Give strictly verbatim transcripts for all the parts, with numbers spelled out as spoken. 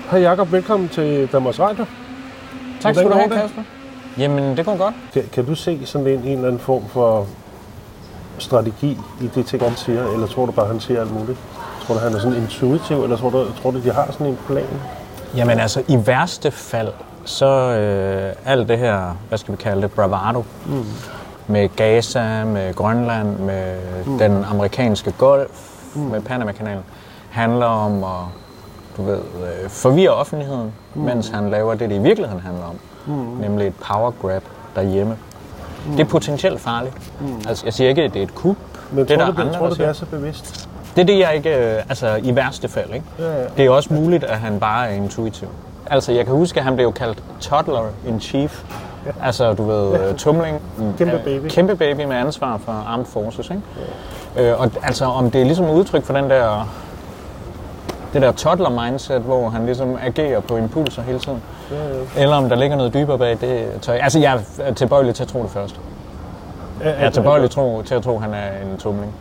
Hej Jakob, velkommen til Danmarks Radio. Tak skal du have, Kasper. Jamen, det går godt. Kan, kan du se sådan en, en eller anden form for strategi i det ting, han siger, eller tror du bare, han siger alt muligt? Tror du, han er sådan intuitiv, eller tror du, tror du de har sådan en plan? Jamen altså, i værste fald, så øh, alt det her, hvad skal vi kalde det, bravado, mm. med Gaza, med Grønland, med mm. den amerikanske golf, mm. med Panama-kanalen, handler om at, du ved, øh, forvirre offentligheden, mm. mens han laver det, det i virkeligheden handler om, mm. nemlig et power grab derhjemme. Mm. Det er potentielt farligt. Mm. Altså, jeg siger ikke, at det er et kup. Men det tror der du, andre, tror du det er så bevidst? Det er det, jeg ikke... Altså, i værste fald, ikke? Ja, ja. Det er også muligt, at han bare er intuitiv. Altså, jeg kan huske, at han blev kaldt toddler in chief. Ja. Altså, du ved, ja. tumling. Kæmpe baby. Kæmpe baby med ansvar for Armed Forces, ikke? Ja. Øh, og altså, om det er ligesom udtryk for den der... Det der toddler-mindset, hvor han ligesom agerer på impulser hele tiden. Ja, ja. Eller om der ligger noget dybere bag det tøj. Altså, jeg er tilbøjelig til at tro det først. Ja, jeg er tilbøjelig tro, til at tro, at han er en tumling.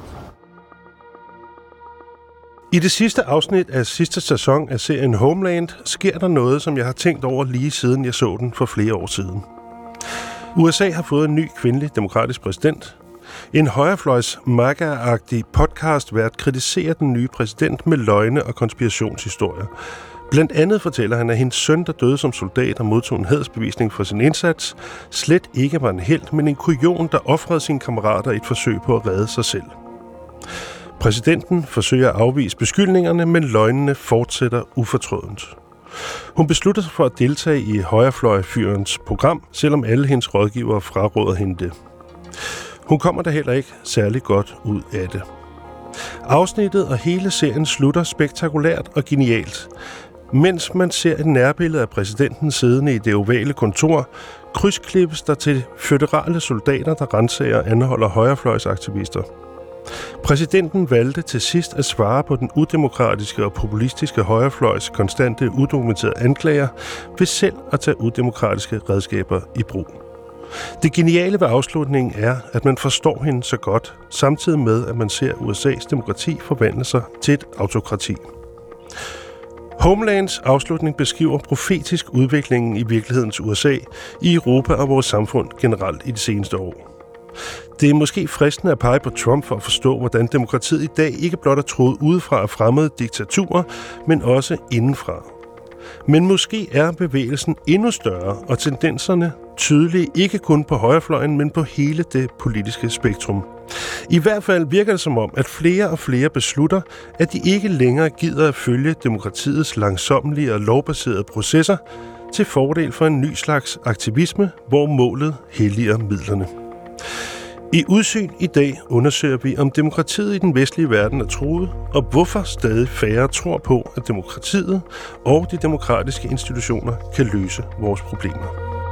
I det sidste afsnit af sidste sæson af serien Homeland sker der noget, som jeg har tænkt over lige siden jeg så den for flere år siden. U S A har fået en ny kvindelig demokratisk præsident. En højrefløjs MAGA-agtig podcastvært kritiserer den nye præsident med løgne og konspirationshistorier. Blandt andet fortæller han, at hendes søn, der døde som soldat og modtog en hædersbevisning for sin indsats, slet ikke var en helt, men en kujon, der ofrede sine kammerater i et forsøg på at redde sig selv. Præsidenten forsøger at afvise beskyldningerne, men løgnene fortsætter ufortrødent. Hun beslutter sig for at deltage i højrefløjfyrens program, selvom alle hendes rådgivere fraråder hende det. Hun kommer da heller ikke særlig godt ud af det. Afsnittet og hele serien slutter spektakulært og genialt. Mens man ser et nærbillede af præsidenten siddende i det ovale kontor, krydsklippes der til føderale soldater, der ransager og anholder højrefløjsaktivister. Præsidenten valgte til sidst at svare på den udemokratiske og populistiske højrefløjs konstante udokumenterede anklager ved selv at tage udemokratiske redskaber i brug. Det geniale ved afslutningen er, at man forstår hende så godt, samtidig med, at man ser U S A's demokrati forvandle sig til et autokrati. Homelands afslutning beskriver profetisk udviklingen i virkelighedens U S A, i Europa og vores samfund generelt i de seneste år. Det er måske fristende at pege på Trump for at forstå, hvordan demokratiet i dag ikke blot er troet udefra af fremmede diktaturer, men også indenfra. Men måske er bevægelsen endnu større, og tendenserne tydelige ikke kun på højrefløjen, men på hele det politiske spektrum. I hvert fald virker det som om, at flere og flere beslutter, at de ikke længere gider at følge demokratiets langsommelige og lovbaserede processer til fordel for en ny slags aktivisme, hvor målet helliger midlerne. I Udsyn i dag undersøger vi, om demokratiet i den vestlige verden er truet, og hvorfor stadig færre tror på, at demokratiet og de demokratiske institutioner kan løse vores problemer.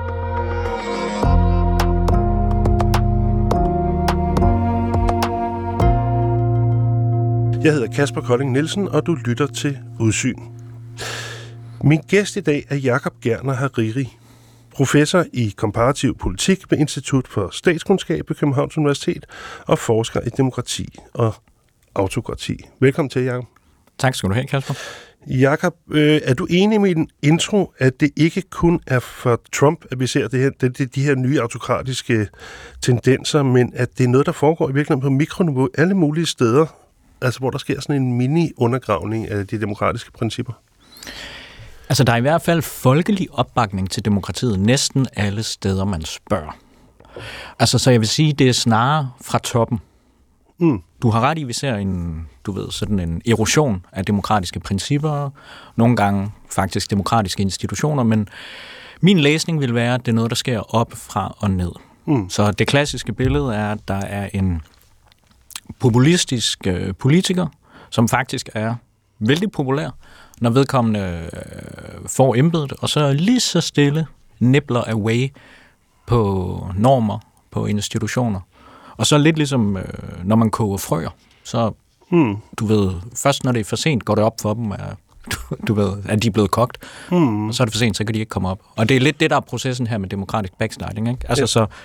Jeg hedder Kasper Kolding Nielsen, og du lytter til Udsyn. Min gæst i dag er Jakob Gerner Hariri, professor i komparativ politik ved Institut for Statskundskab ved Københavns Universitet og forsker i demokrati og autokrati. Velkommen til, Jakob. Tak skal du have, Kasper. Jakob, øh, er du enig med din intro, at det ikke kun er for Trump, at vi ser det her, det, det, de her nye autokratiske tendenser, men at det er noget, der foregår i virkeligheden på mikroniveau alle mulige steder, altså hvor der sker sådan en mini-undergravning af de demokratiske principper? Altså, der er i hvert fald folkelig opbakning til demokratiet næsten alle steder, man spørger. Altså, så jeg vil sige, det er snarere fra toppen. Mm. Du har ret i, vi ser en, du ved, sådan en erosion af demokratiske principper, nogle gange faktisk demokratiske institutioner, men min læsning vil være, at det er noget, der sker op fra og ned. Mm. Så det klassiske billede er, at der er en populistisk øh, politiker, som faktisk er vældig populær, når vedkommende øh, får embedet, og så lige så stille nibler away på normer, på institutioner. Og så lidt ligesom, øh, når man koger frøer, så mm. du ved, først når det er for sent, går det op for dem, at, du, du ved, at de er blevet kogt, mm. og så er det for sent, så kan de ikke komme op. Og det er lidt det, der er processen her med demokratisk backsliding, ikke? Altså, ja. Så det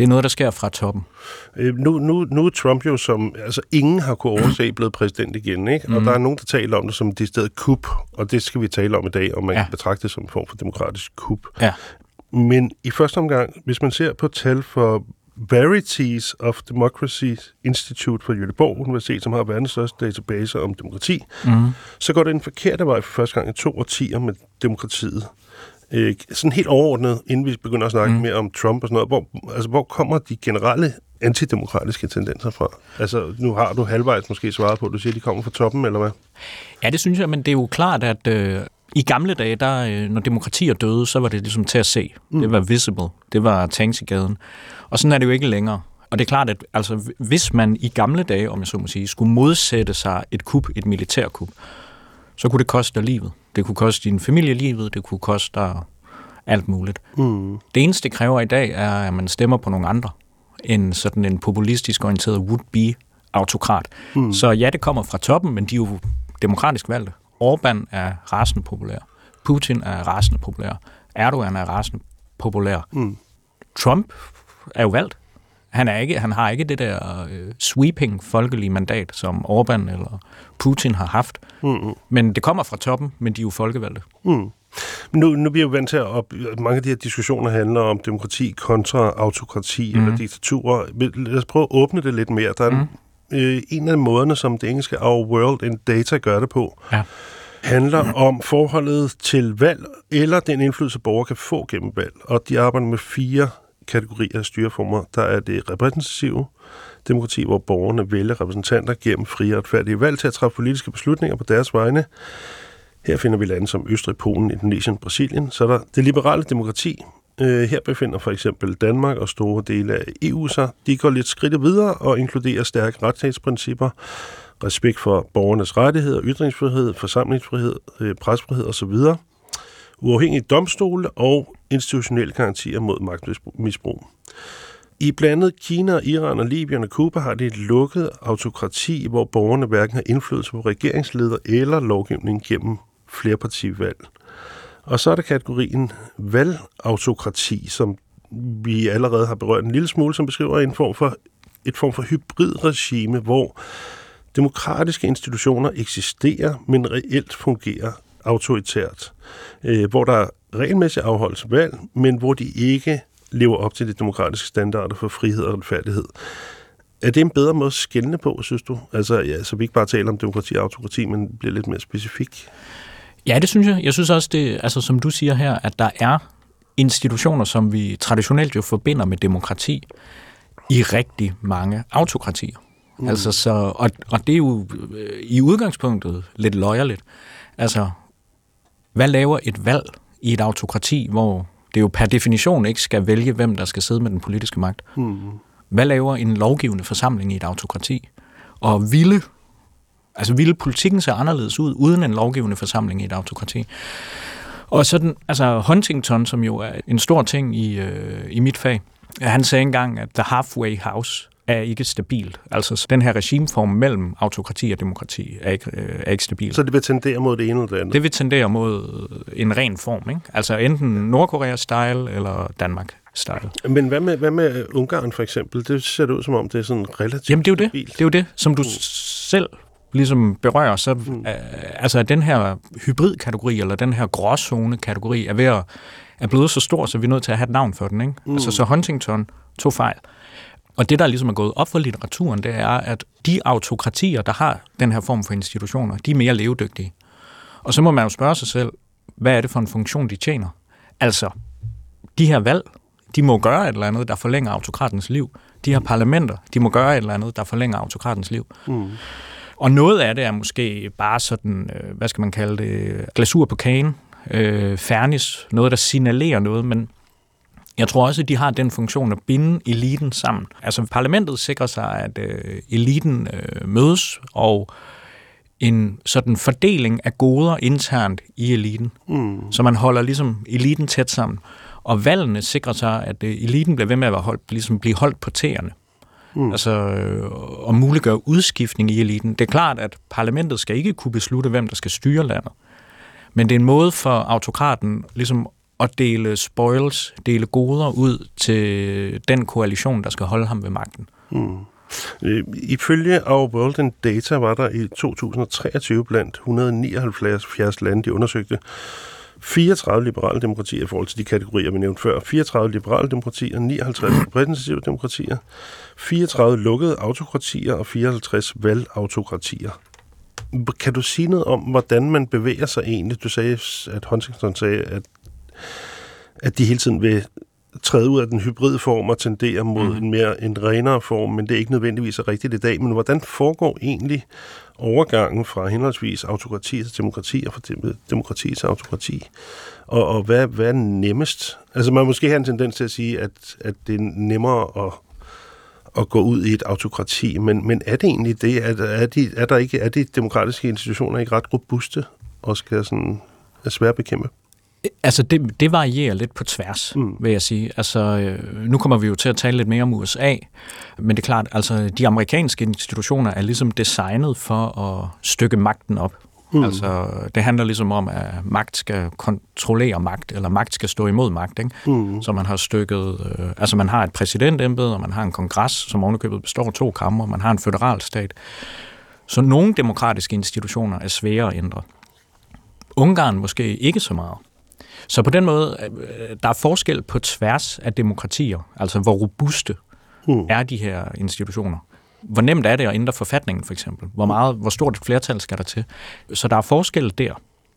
Det er noget, der sker fra toppen. Øh, nu, nu, nu er Trump jo som, altså ingen har kunnet overse blevet præsident igen, ikke? Og mm. der er nogen, der taler om det som det stedet kup, og det skal vi tale om i dag, om man ja. kan betragte det som en form for demokratisk kup. Ja. Men i første omgang, hvis man ser på tal for Verities of Democracy Institute for Göteborg Universitet, som har verdens største database om demokrati, mm. så går det en forkerte vej for første gang i to årtier med demokratiet. Øh, sådan helt overordnet, inden vi begynder at snakke mm. mere om Trump og sådan noget, hvor, altså, hvor kommer de generelle antidemokratiske tendenser fra? Altså, nu har du halvvejs måske svaret på, du siger, de kommer fra toppen, eller hvad? Ja, det synes jeg, men det er jo klart, at øh, i gamle dage, der, øh, når demokratier døde, så var det ligesom til at se. Mm. Det var visible. Det var tanks i gaden. Og sådan er det jo ikke længere. Og det er klart, at altså, hvis man i gamle dage, om jeg så må sige, skulle modsætte sig et kup, et militærkup, så kunne det koste dig livet. Det kunne koste din familie livet, det kunne koste dig alt muligt. Mm. Det eneste, det kræver i dag, er, at man stemmer på nogle andre, end sådan en populistisk orienteret would-be-autokrat. Mm. Så ja, det kommer fra toppen, men de er jo demokratisk valgte. Orbán er rasende populær. Putin er rasende populær. Erdogan er rasende populær. Mm. Trump er jo valgt. Han, er ikke, han har ikke det der øh, sweeping folkelige mandat, som Orbán eller Putin har haft. Mm-hmm. Men det kommer fra toppen, men de er jo folkevalgte. Mm. Nu, nu bliver vi vant til at op, mange af de her diskussioner handler om demokrati kontra autokrati mm. eller diktaturer. Lad os prøve at åbne det lidt mere. Der er mm. en, øh, en af måderne, som det engelske Our World in Data gør det på, ja. handler mm. om forholdet til valg, eller den indflydelse, borgere kan få gennem valg. Og de arbejder med fire kategorier af styreformer. Der er det repræsentative demokrati, hvor borgerne vælger repræsentanter gennem frie og retfærdige valg til at træffe politiske beslutninger på deres vegne. Her finder vi lande som Østrig, Polen, Indonesien, Brasilien. Så er der det liberale demokrati. Her befinder for eksempel Danmark og store dele af E U sig. De går lidt skridt videre og inkluderer stærke retsstatsprincipper, respekt for borgernes rettigheder, ytringsfrihed, forsamlingsfrihed, presfrihed osv., uafhængige domstole og institutionelle garantier mod magtmisbrug. I blandt andet Kina, Iran og Libyen og Cuba har de et lukket autokrati, hvor borgerne hverken har indflydelse på regeringsleder eller lovgivning gennem flerpartivalg. Og så er der kategorien valgautokrati, som vi allerede har berørt en lille smule, som beskriver en form for, et form for hybridregime, hvor demokratiske institutioner eksisterer, men reelt fungerer autoritært. Øh, hvor der regelmæssigt afholdes valg, men hvor de ikke lever op til de demokratiske standarder for frihed og retfærdighed. Er det en bedre måde at skelne på, synes du? Altså, ja, så vi ikke bare taler om demokrati og autokrati, men bliver lidt mere specifik. Ja, det synes jeg. Jeg synes også, det, altså, som du siger her, at der er institutioner, som vi traditionelt jo forbinder med demokrati, i rigtig mange autokratier. Mm. Altså, så, og, og det er jo øh, i udgangspunktet lidt løjerligt. Altså, hvad laver et valg i et autokrati, hvor det jo per definition ikke skal vælge, hvem der skal sidde med den politiske magt? Mm. Hvad laver en lovgivende forsamling i et autokrati? Og ville, altså ville politikken se anderledes ud uden en lovgivende forsamling i et autokrati? Og sådan, altså Huntington, som jo er en stor ting i, øh, i mit fag, han sagde engang, at the halfway house er ikke stabilt. Altså den her regimeform mellem autokrati og demokrati er ikke, øh, er ikke stabil. Så det vil tendere mod det ene eller det andet? Det vil tendere mod en ren form, ikke? Altså enten Nordkorea-style eller Danmark-style. Men hvad med, hvad med Ungarn for eksempel? Det ser det ud som om, det er sådan relativt Jamen det er jo det. stabilt. Det er jo det, som du mm. selv ligesom berører. Så, mm. øh, altså den her hybridkategori, eller den her gråzone-kategori, er ved at er blevet så stor, så vi er nødt til at have et navn for den, ikke? Mm. Altså så Huntington tog fejl. Og det, der ligesom er gået op for litteraturen, det er, at de autokratier, der har den her form for institutioner, de er mere levedygtige. Og så må man jo spørge sig selv, hvad er det for en funktion, de tjener? Altså, de her valg, de må gøre et eller andet, der forlænger autokratens liv. De her parlamenter, de må gøre et eller andet, der forlænger autokratens liv. Mm. Og noget af det er måske bare sådan, hvad skal man kalde det, glasur på kagen, øh, fernis, noget, der signalerer noget, men jeg tror også, at de har den funktion at binde eliten sammen. Altså parlamentet sikrer sig, at øh, eliten øh, mødes, og en sådan fordeling af goder internt i eliten. Mm. Så man holder ligesom eliten tæt sammen. Og valgene sikrer sig, at øh, eliten bliver ved med at være holdt, ligesom blive holdt på tæerne. Mm. Altså, øh, og muliggøre udskiftning i eliten. Det er klart, at parlamentet skal ikke kunne beslutte, hvem der skal styre landet. Men det er en måde for autokraten ligesom at dele spoils, dele goder ud til den koalition, der skal holde ham ved magten. Mm. Ifølge Our World in Data var der i to tusind og treogtyve blandt et hundrede og nioghalvfjerds lande, de undersøgte, fireogtredive liberale demokratier i forhold til de kategorier, vi nævnte før. fireogtredive liberale demokratier, nioghalvtreds repræsentative demokratier, fireogtredive lukkede autokratier og fireoghalvtreds valgautokratier. Kan du sige noget om, hvordan man bevæger sig egentlig? Du sagde, at Huntington sagde, at, at de hele tiden vil træde ud af den hybride form og tendere mod mm. en mere en renere form, men det er ikke nødvendigvis rigtigt i dag. Men hvordan foregår egentlig overgangen fra henholdsvis autokrati til demokrati og fra demokrati til autokrati? Og, og hvad, hvad er nemmest? Altså man måske have en tendens til at sige, at, at det er nemmere at, at gå ud i et autokrati, men, men er det egentlig det? Er, er, de, er, der ikke, er de demokratiske institutioner ikke ret robuste og skal sådan er svære at bekæmpe? Altså, det, det varierer lidt på tværs, mm. vil jeg sige. Altså, øh, nu kommer vi jo til at tale lidt mere om U S A, men det er klart, altså, de amerikanske institutioner er ligesom designet for at stykke magten op. Mm. Altså, det handler ligesom om, at magt skal kontrollere magt, eller magt skal stå imod magt, ikke? Mm. Så man har stykket, øh, altså man har et præsidentembede, og man har en kongres, som ovenikøbet består af to kamre, man har en føderalstat. Så nogle demokratiske institutioner er svære at ændre. Ungarn måske ikke så meget. Så på den måde, der er forskel på tværs af demokratier, altså hvor robuste mm. er de her institutioner. Hvor nemt er det at ændre forfatningen, for eksempel? Hvor meget, hvor stort et flertal skal der til? Så der er forskel der.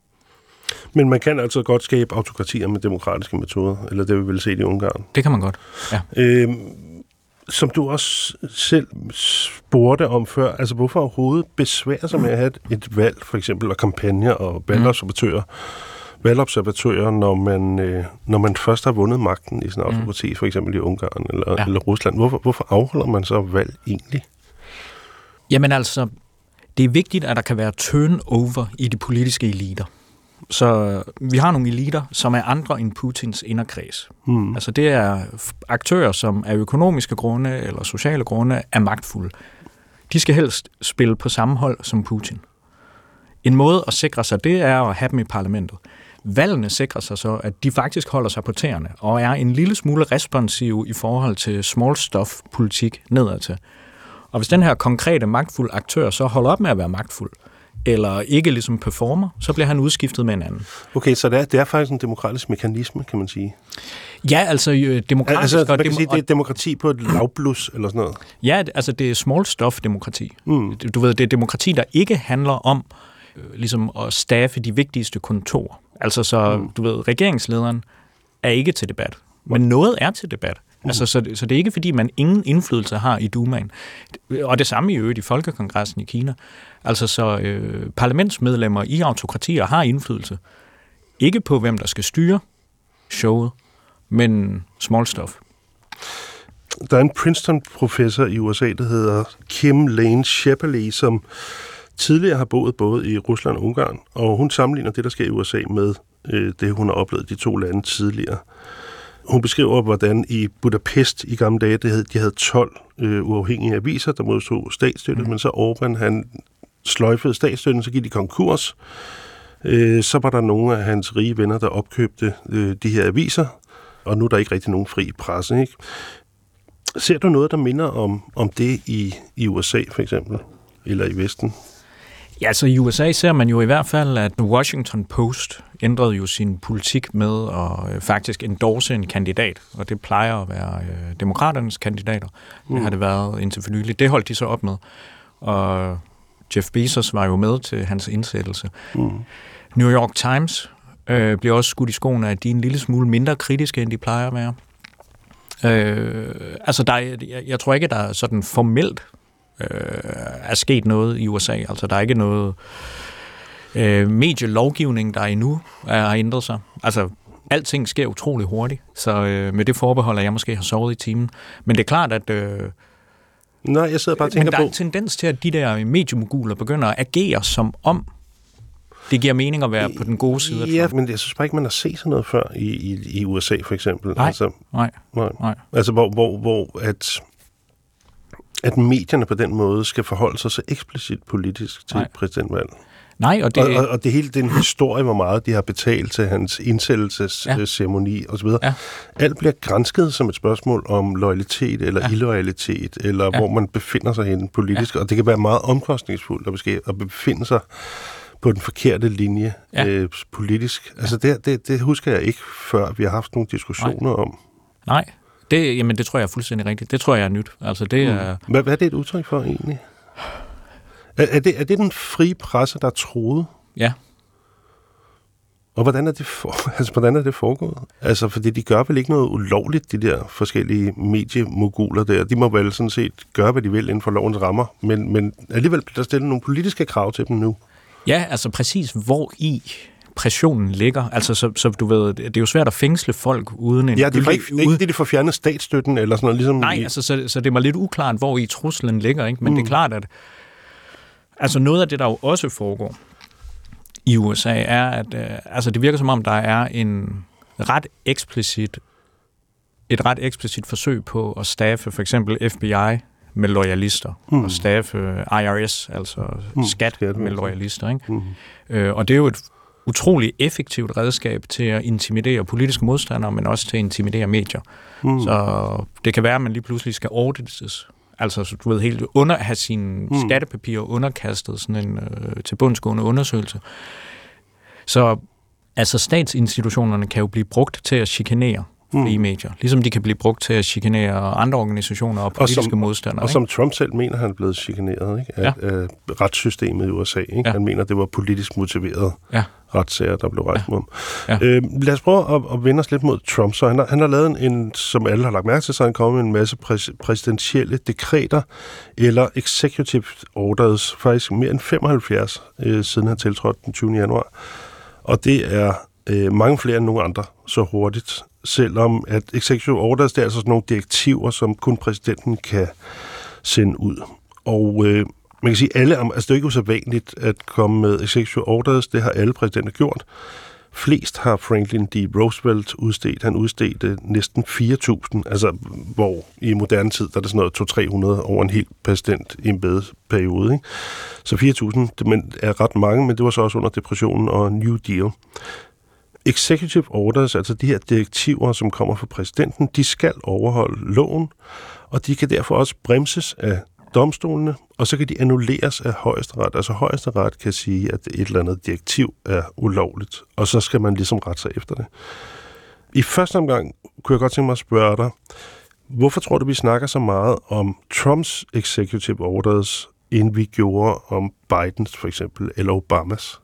Men man kan altså godt skabe autokratier med demokratiske metoder, eller det vi vil se i Ungarn. Det kan man godt, ja. Øhm, som du også selv spurgte om før, altså hvorfor overhovedet besvære sig med at have et valg, for eksempel, og kampagner og valgobservatører, mm. valgobservatører, når man, øh, når man først har vundet magten i sådan en autokrati, mm. for eksempel i Ungarn eller, ja. eller Rusland. Hvorfor, hvorfor afholder man så valg egentlig? Jamen altså, det er vigtigt, at der kan være turnover i de politiske eliter. Så vi har nogle eliter, som er andre end Putins inderkreds. Mm. Altså det er aktører, som af økonomiske grunde eller sociale grunde er magtfulde. De skal helst spille på samme hold som Putin. En måde at sikre sig, det er at have dem i parlamentet. Valgene sikrer sig så, at de faktisk holder sig på tæerne og er en lille smule responsive i forhold til small stuff-politik nedadtil. Og hvis den her konkrete magtfulde aktør så holder op med at være magtfuld, eller ikke ligesom performer, så bliver han udskiftet med en anden. Okay, så det er, det er faktisk en demokratisk mekanisme, kan man sige. Ja, altså demokratisk... Altså, man kan dem- sige, det er demokrati på et lavblus, eller sådan noget. Ja, altså det er small stuff-demokrati. Mm. Du ved, det er demokrati, der ikke handler om øh, ligesom at staffe de vigtigste kontorer. Altså så, mm. du ved, regeringslederen er ikke til debat, men noget er til debat. Mm. Altså, så, så det er ikke, fordi man ingen indflydelse har i Dumaen. Og det samme i øvrigt i Folkekongressen i Kina. Altså så øh, parlamentsmedlemmer i autokratier har indflydelse. Ikke på, hvem der skal styre showet, men small stuff. Der er en Princeton-professor i U S A, der hedder Kim Lane Shepperly, som tidligere har boet både i Rusland og Ungarn, og hun sammenligner det, der sker i U S A med øh, det, hun har oplevet i de to lande tidligere. Hun beskriver, hvordan i Budapest i gamle dage, det hed, de havde tolv øh, uafhængige aviser, der modtog statsstøtte, mm. men så Orbán, han sløjfede statsstøtten, så gik de konkurs. Øh, så var der nogle af hans rige venner, der opkøbte øh, de her aviser, og nu er der ikke rigtig nogen fri presse, ikke? Ser du noget, der minder om, om det i, i U S A, for eksempel? Eller i Vesten? Ja, så i U S A ser man jo i hvert fald, at Washington Post ændrede jo sin politik med at øh, faktisk endorse en kandidat, og det plejer at være øh, demokraternes kandidater. Mm. Det har det været indtil for nylig. Det holdt de så op med, og Jeff Bezos var jo med til hans indsættelse. Mm. New York Times øh, bliver også skudt i skoene, at de er en lille smule mindre kritiske, end de plejer at være. Øh, altså, der er, jeg, jeg tror ikke, der er sådan formelt øh, er sket noget i U S A. Altså, der er ikke noget øh, medielovgivning, der endnu er, har ændret sig. Altså, alting sker utrolig hurtigt, så øh, med det forbehold, at jeg måske har sovet i timen. Men det er klart, at øh, Nej, jeg sidder bare og tænker men der er på... en tendens til, at de der mediemoguler begynder at agere som om det giver mening at være på den gode side af Ja, men jeg synes bare ikke, man har set sådan noget før i, i, i U S A, for eksempel. Nej, altså, nej, nej. nej. Altså, hvor, hvor, hvor at, at medierne på den måde skal forholde sig så eksplicit politisk til nej. et præsidentvalg. Nej, og det... Og, og, og det hele den historie, hvor meget de har betalt til hans indsættelsesceremoni ja. osv. Ja. Alt bliver gransket som et spørgsmål om loyalitet eller ja. illoyalitet, eller ja. hvor man befinder sig henne politisk, ja. og det kan være meget omkostningsfuldt at, måske, at befinde sig på den forkerte linje ja. øh, politisk. Altså det, det, det husker jeg ikke, før vi har haft nogle diskussioner Nej. om. Nej, det, jamen, det tror jeg er fuldstændig rigtigt. Det tror jeg er nyt. Altså, det er... Mm. Hvad, hvad er det et udtryk for egentlig? Er, er, det, er det den frie presse, der er troet? Ja. Og hvordan er det, for, altså, hvordan er det foregået? Altså, fordi de gør vel ikke noget ulovligt, de der forskellige mediemoguler der. De må vel sådan set gøre, hvad de vil inden for lovens rammer, men, men alligevel bliver der stillet nogle politiske krav til dem nu. Ja, altså præcis hvor i pressionen ligger. Altså, så, så du ved, det er jo svært at fængsle folk uden en... Ja, det er ikke ude... det, de får fjernet statsstøtten eller sådan noget, ligesom... Nej, i... altså, så, så det er mig lidt uklart, hvor i truslen ligger, ikke? Men mm. det er klart, at altså noget af det, der jo også foregår i U S A, er, at øh, altså, det virker som om, der er en ret eksplicit, et ret eksplicit forsøg på at staffe for eksempel F B I med loyalister, mm. og staffe I R S, altså mm. skat med loyalister, ikke? Mm. Øh, og det er jo et utrolig effektivt redskab til at intimidere politiske modstandere, men også til at intimidere medier. Mm. Så det kan være, at man lige pludselig skal audites. Altså, så du ved, helt under have sine mm. skattepapirer underkastet sådan en øh, tilbundsgående undersøgelse. Så altså, statsinstitutionerne kan jo blive brugt til at chikanere frie mm. medier, ligesom de kan blive brugt til at chikanere andre organisationer og politiske og som, modstandere. Og ikke? Som Trump selv mener, han er blevet chikaneret ikke? Af, ja. af retssystemet i U S A. Ikke? Ja. Han mener, det var politisk motiveret ja. retssager, der blev rejst mod ja. ham. Ja. Øh, lad os prøve at, at vende os lidt mod Trump. Så han har, han har lavet en, en, som alle har lagt mærke til, så han kommet med en masse præs, præsidentielle dekreter eller executive orders, faktisk mere end femoghalvfjerds, øh, siden han tiltrådte den tyvende januar. Og det er øh, mange flere end nogen andre så hurtigt, selvom at executive orders, det er altså sådan nogle direktiver, som kun præsidenten kan sende ud. Og øh, man kan sige, alle, altså det er ikke usædvanligt at komme med executive orders, det har alle præsidenter gjort. Flest har Franklin D. Roosevelt udstedt. Han udstedte næsten fire tusind, altså hvor i moderne tid, der er det sådan noget to til tre hundrede over en helt præsident i en bedeperiode. Ikke? Så fire tusind men er ret mange, men det var så også under depressionen og New Deal. Executive orders, altså de her direktiver, som kommer fra præsidenten, de skal overholde loven, og de kan derfor også bremses af domstolene, og så kan de annulleres af højesteret. Altså højesteret kan sige, at et eller andet direktiv er ulovligt, og så skal man ligesom rette sig efter det. I første omgang kunne jeg godt tænke mig at spørge dig, hvorfor tror du, vi snakker så meget om Trumps executive orders, end vi gjorde om Bidens for eksempel, eller Obamas?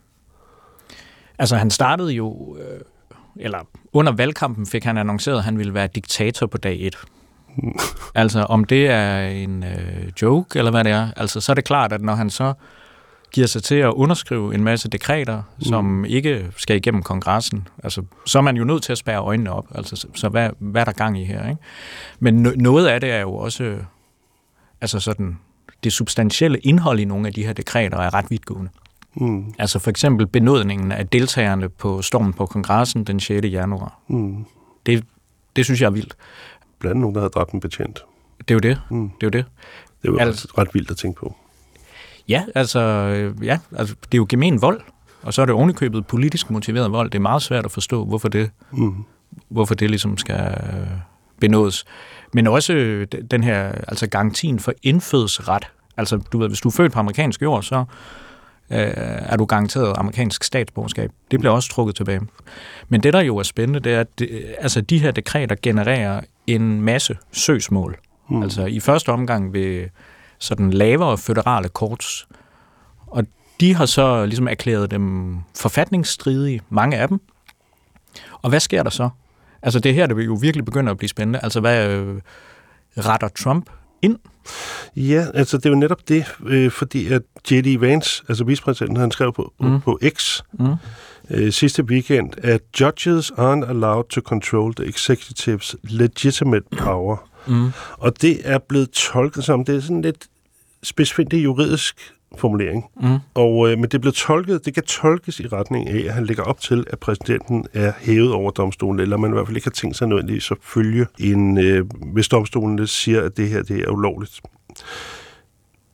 Altså han startede jo, øh, eller under valgkampen fik han annonceret, at han ville være diktator på dag et. Altså om det er en øh, joke, eller hvad det er, altså så er det klart, at når han så giver sig til at underskrive en masse dekreter, mm. som ikke skal igennem kongressen, altså så er man jo nødt til at spærre øjnene op, altså så, så hvad, hvad er der gang i her, ikke? Men no- noget af det er jo også, altså sådan, det substantielle indhold i nogle af de her dekreter er ret vidtgående. Mm. Altså for eksempel benådningen af deltagerne på stormen på kongressen den sjette januar. Mm. Det, det synes jeg er vildt. Blandt nogen, der havde dræbt en betjent. Det er jo det. Mm. Det er jo det. Det er jo altså, ret vildt at tænke på. Ja, altså, ja, altså det er jo gemen vold, og så er det ovenikøbet politisk motiveret vold. Det er meget svært at forstå, hvorfor det, mm. hvorfor det ligesom skal benådes. Men også den her, altså garantien for indfødsret. Altså, du ved, hvis du er født på amerikansk jord, så er du garanteret amerikansk statsborgerskab. Det bliver også trukket tilbage. Men det, der jo er spændende, det er, at det, altså, de her dekreter genererer en masse søgsmål. Mm. Altså i første omgang ved sådan lavere føderale courts. Og de har så ligesom erklæret dem forfatningsstridige, mange af dem. Og hvad sker der så? Altså det her, det jo virkelig begynder at blive spændende. Altså hvad øh, retter Trump ind? Ja, altså det er jo netop det, øh, fordi at J D. Vance, altså vicepræsidenten, han skrev på, mm. på X mm. øh, sidste weekend, at judges aren't allowed to control the executive's legitimate power. Mm. Og det er blevet tolket som, det er sådan lidt specifikt juridisk formulering. Mm. Og, øh, men det blev tolket, det kan tolkes i retning af, at han lægger op til, at præsidenten er hævet over domstolen, eller man i hvert fald ikke har tænkt sig nødvendigvis at følge en, øh, hvis domstolen siger, at det her det er ulovligt.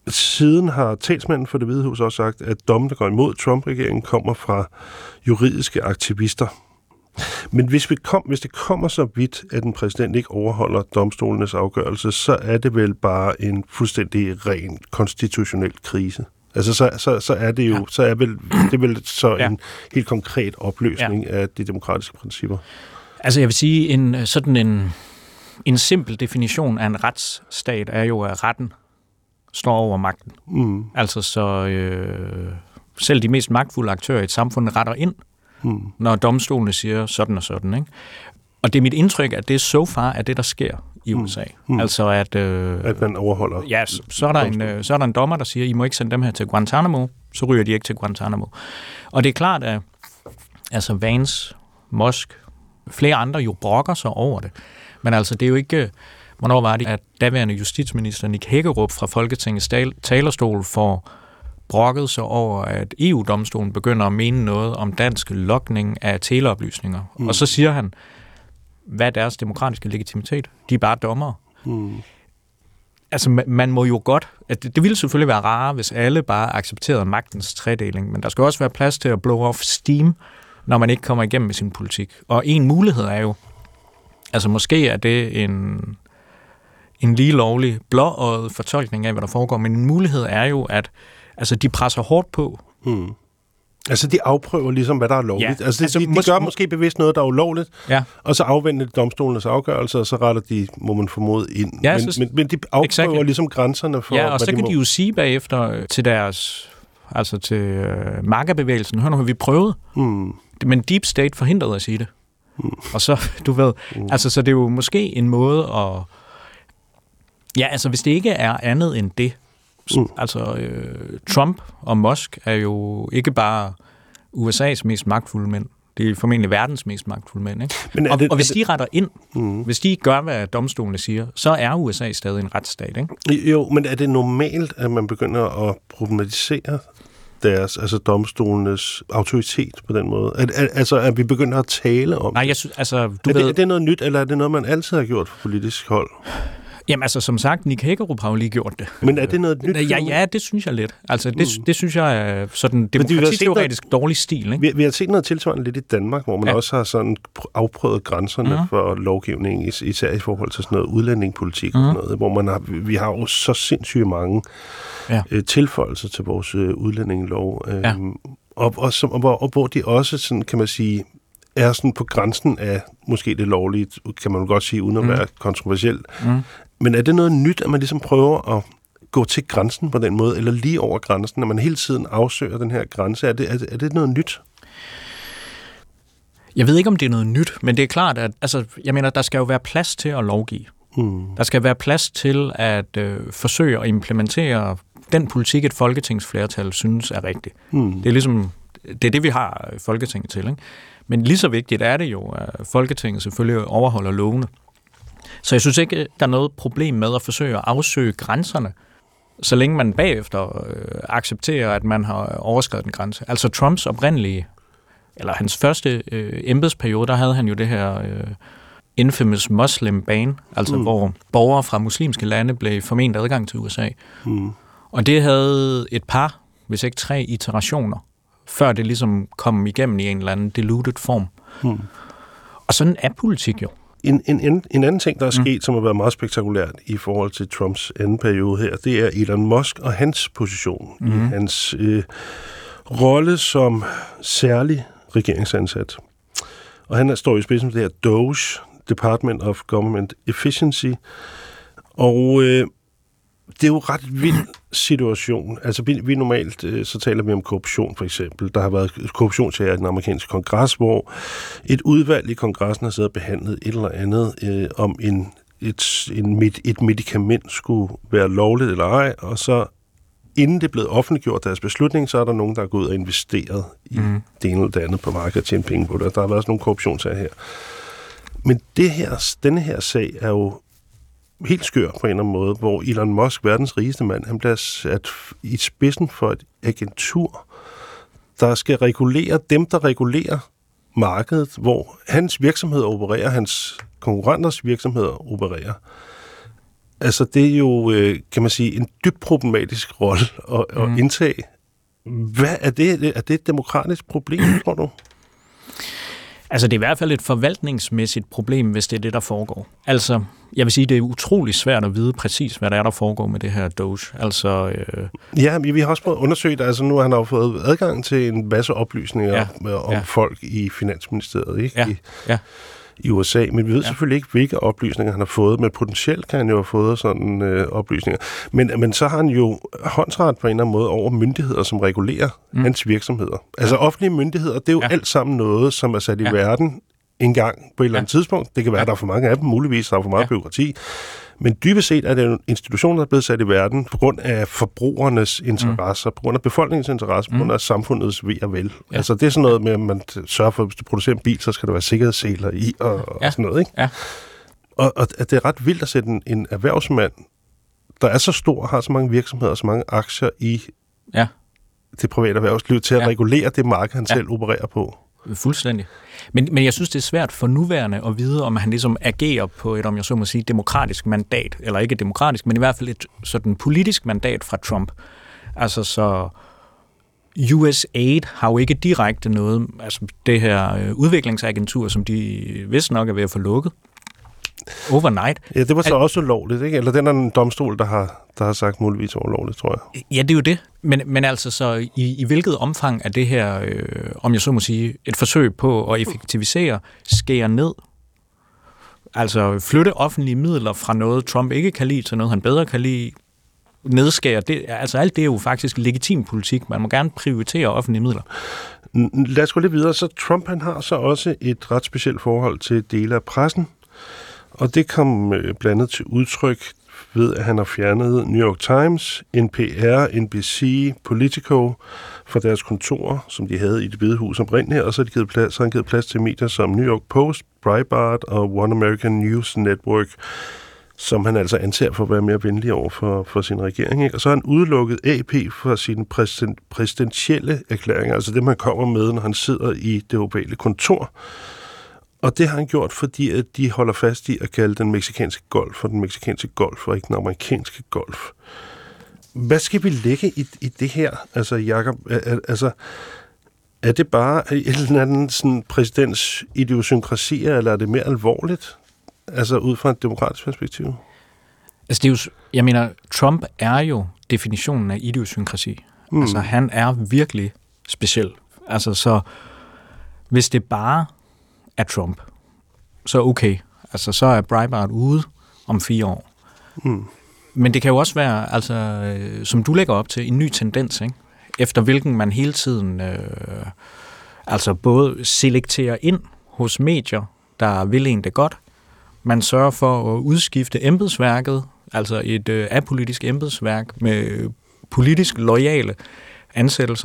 Siden har talsmanden for Det Hvide Hus også sagt, at dommen, der går imod Trump-regeringen, kommer fra juridiske aktivister. Men hvis, vi kom, hvis det kommer så vidt, at en præsident ikke overholder domstolenes afgørelse, så er det vel bare en fuldstændig ren konstitutionel krise. Altså, så, så, så er det jo, ja. så er vel, det er vel så ja. en helt konkret opløsning ja. af de demokratiske principper. Altså, jeg vil sige, en sådan en, en simpel definition af en retsstat er jo, at retten står over magten. Mm. Altså, så øh, selv de mest magtfulde aktører i et samfund retter ind, mm. når domstolene siger sådan og sådan, ikke? Og det er mit indtryk, at det er so far, at det, der sker i U S A. Mm. Altså, at... Øh, at man overholder... Ja, så, så, er der en, øh, så er der en dommer, der siger, I må ikke sende dem her til Guantanamo, så ryger de ikke til Guantanamo. Og det er klart, at altså Vance, Musk, flere andre jo brokker sig over det. Men altså, det er jo ikke... Hvornår var det, at daværende justitsminister Nick Hækkerup fra Folketingets talerstol får brokket sig over, at E U-domstolen begynder at mene noget om dansk logning af teleoplysninger. Mm. Og så siger han, hvad er deres demokratiske legitimitet? De er bare dommere. Mm. Altså, man må jo godt... At det, det ville selvfølgelig være rarere, hvis alle bare accepterede magtens tredeling, men der skal også være plads til at blow off steam, når man ikke kommer igennem med sin politik. Og en mulighed er jo... Altså, måske er det en... en lige lovlig blåøjet fortolkning af, hvad der foregår, men en mulighed er jo, at altså, de presser hårdt på. Hmm. Altså, de afprøver ligesom, hvad der er lovligt. Ja. Altså, altså, de, de mås- gør måske bevidst noget, der er ulovligt, ja. og så afventer de domstolenes afgørelse, og så retter de, må man formode, ind. Ja, men, men, men de afprøver exactly. ligesom grænserne for, ja, og hvad så de kan må. de jo sige bagefter til deres, altså til øh, markerbevægelsen, hør nu, har vi prøvet. Hmm. Men Deep State forhindrede at sige det. Hmm. Og så, du ved, hmm. altså, så det er jo måske en måde at... Ja, altså hvis det ikke er andet end det, mm. altså øh, Trump og Musk er jo ikke bare U S A's mest magtfulde mænd, det er formentlig verdens mest magtfulde mænd, ikke? Men og, det, og hvis de retter ind, mm. hvis de gør, hvad domstolene siger, så er U S A stadig en retsstat, ikke? Jo, men er det normalt, at man begynder at problematisere deres, altså domstolenes autoritet på den måde? At, at, altså, at vi begynder at tale om Nej, jeg synes, altså... Du er, ved, det, er det noget nyt, eller er det noget, man altid har gjort fra politisk hold? Jamen altså, som sagt, Nick Hækkerup har jo lige gjort det. Men er det noget nyt? Ja, ja, det synes jeg lidt. Altså, det, mm. det synes jeg er sådan demokratiteoretisk noget, dårlig stil, ikke? Vi, vi har set noget tilsvarende lidt i Danmark, hvor man ja. også har sådan afprøvet grænserne mm. for lovgivning, især i forhold til sådan noget udlændingepolitik mm. og sådan noget, hvor man har, vi har jo så sindssygt mange ja. øh, tilføjelser til vores øh, udlændingelov, øh, ja. og, og, som, og, hvor, og hvor de også, sådan, kan man sige, er sådan på grænsen af måske det lovlige, kan man godt sige, uden at mm. være kontroversiel. Mm. Men er det noget nyt, at man ligesom prøver at gå til grænsen på den måde, eller lige over grænsen, når man hele tiden afsøger den her grænse? Er det, er det, er det noget nyt? Jeg ved ikke, om det er noget nyt, men det er klart, at altså, jeg mener, der skal jo være plads til at lovgive. Mm. Der skal være plads til at øh, forsøge at implementere den politik, et folketingsflertal synes er rigtig. Mm. Det er ligesom, det er det, vi har Folketinget til, ikke? Men lige så vigtigt er det jo, at Folketinget selvfølgelig overholder lovene. Så jeg synes ikke, der er noget problem med at forsøge at afsøge grænserne, så længe man bagefter øh, accepterer, at man har overskredet en grænse. Altså Trumps oprindelige, eller hans første øh, embedsperiode, der havde han jo det her øh, infamous Muslim ban, altså mm. hvor borgere fra muslimske lande blev forment adgang til U S A. Mm. Og det havde et par, hvis ikke tre iterationer, før det ligesom kom igennem i en eller anden diluted form. Hmm. Og sådan er politik jo. En, en, en anden ting, der er sket, mm. som har været meget spektakulært i forhold til Trumps anden periode her, det er Elon Musk og hans position, mm. i hans øh, rolle som særlig regeringsansat. Og han står i spidsen for det her D O G E, Department of Government Efficiency, og øh, det er jo en ret vild situation. Altså, vi, vi normalt, øh, så taler vi om korruption, for eksempel. Der har været korruptionssager i den amerikanske kongres, hvor et udvalg i kongressen har siddet og behandlet et eller andet øh, om en, et, en, et medicament skulle være lovligt eller ej, og så inden det er blevet offentliggjort deres beslutning, så er der nogen, der er gået og investeret i mm. det ene eller det andet på markedet og tjene penge på det. Der har været sådan nogle korruptionssager her. Men det her, denne her sag er jo helt skør på en eller anden måde, hvor Elon Musk, verdens rigeste mand, han bliver sat i spidsen for et agentur, der skal regulere dem, der regulerer markedet, hvor hans virksomhed opererer, hans konkurrenters virksomheder opererer. altså det er jo, øh, kan man sige, en dybt problematisk rolle at, at mm. indtage. Hvad er det? Er det et demokratisk problem, tror du? Altså, det er i hvert fald et forvaltningsmæssigt problem, hvis det er det, der foregår. Altså, jeg vil sige, det er utrolig svært at vide præcis, hvad der er, der foregår med det her Doge. Altså, øh... Ja, vi har også prøvet at undersøge det. Altså, nu har han jo fået adgang til en masse oplysninger ja. om ja. folk i Finansministeriet, ikke? Ja. I, ja. i U S A. Men vi ved ja. selvfølgelig ikke, hvilke oplysninger han har fået, men potentielt kan han jo have fået sådan øh, oplysninger. Men, men så har han jo håndsret på en eller anden måde over myndigheder, som regulerer mm. hans virksomheder. Altså ja. offentlige myndigheder, det er jo ja. alt sammen noget, som er sat i ja. verden en gang på et eller andet ja. tidspunkt. Det kan være, ja. der er for mange af dem, muligvis der er for meget ja. bureaukrati. Men dybest set er det en institution, der er blevet sat i verden på grund af forbrugernes interesser, mm. på grund af befolkningens interesser, mm. på grund af samfundets ve og vel. Ja. Altså det er sådan noget med, at man sørger for, at hvis du producerer en bil, så skal der være sikkerhedsseler i og, ja. og sådan noget, ikke? Ja. Og, og det er ret vildt at sætte en, en erhvervsmand, der er så stor, har så mange virksomheder, så mange aktier i ja. det private erhvervsliv, til at ja. regulere det marked, han ja. selv opererer på. Fuldstændig. Men, men jeg synes, det er svært for nuværende at vide, om han ligesom agerer på et, om jeg så må sige, demokratisk mandat, eller ikke demokratisk, men i hvert fald et sådan politisk mandat fra Trump. Altså så U S A I D har jo ikke direkte noget, altså det her udviklingsagentur, som de vist nok er ved at få lukket. Overnight. Ja, det var så Al- også ulovligt, ikke? Eller den er en domstol, der har, der har sagt muligvis ulovligt, tror jeg. Ja, det er jo det. Men, men altså så i, i hvilket omfang er det her, øh, om jeg så må sige, et forsøg på at effektivisere, skære ned, altså flytte offentlige midler fra noget, Trump ikke kan lide, til noget, han bedre kan lide, nedskære, det, altså alt det er jo faktisk legitim politik. Man må gerne prioritere offentlige midler. Lad os gå lidt videre. Så Trump, han har så også et ret specielt forhold til dele af pressen, og det kom blandet til udtryk ved, at han har fjernet New York Times, N P R, N B C, Politico fra deres kontorer, som de havde i Det Hvide Hus oprindeligt, og så har de givet plads, så har han givet plads til medier som New York Post, Breitbart og One American News Network, som han altså anser for at være mere venlig over for, for sin regering. Ikke? Og så har han udelukket A P fra sine præsident, præsidentielle erklæringer, altså det, man kommer med, når han sidder i det ovale kontor. Og det har han gjort, fordi at de holder fast i at kalde den mexikanske golf for den mexikanske golf, og ikke den amerikanske golf. Hvad skal vi lægge i, i det her, altså Jacob? Er, altså, er det bare en eller anden sådan præsidents idiosynkrasi, eller er det mere alvorligt, altså ud fra et demokratisk perspektiv? Altså det er jo, jeg mener, Trump er jo definitionen af idiosynkrasi. Mm. Altså han er virkelig speciel. Altså så, hvis det bare er Trump, så okay. Altså, så er Breitbart ude om fire år. Mm. Men det kan jo også være, altså, øh, som du lægger op til, en ny tendens, ikke? Efter hvilken man hele tiden øh, altså både selekterer ind hos medier, der vil en det godt. Man sørger for at udskifte embedsværket, altså et øh, apolitisk embedsværk med politisk loyale ansættelser.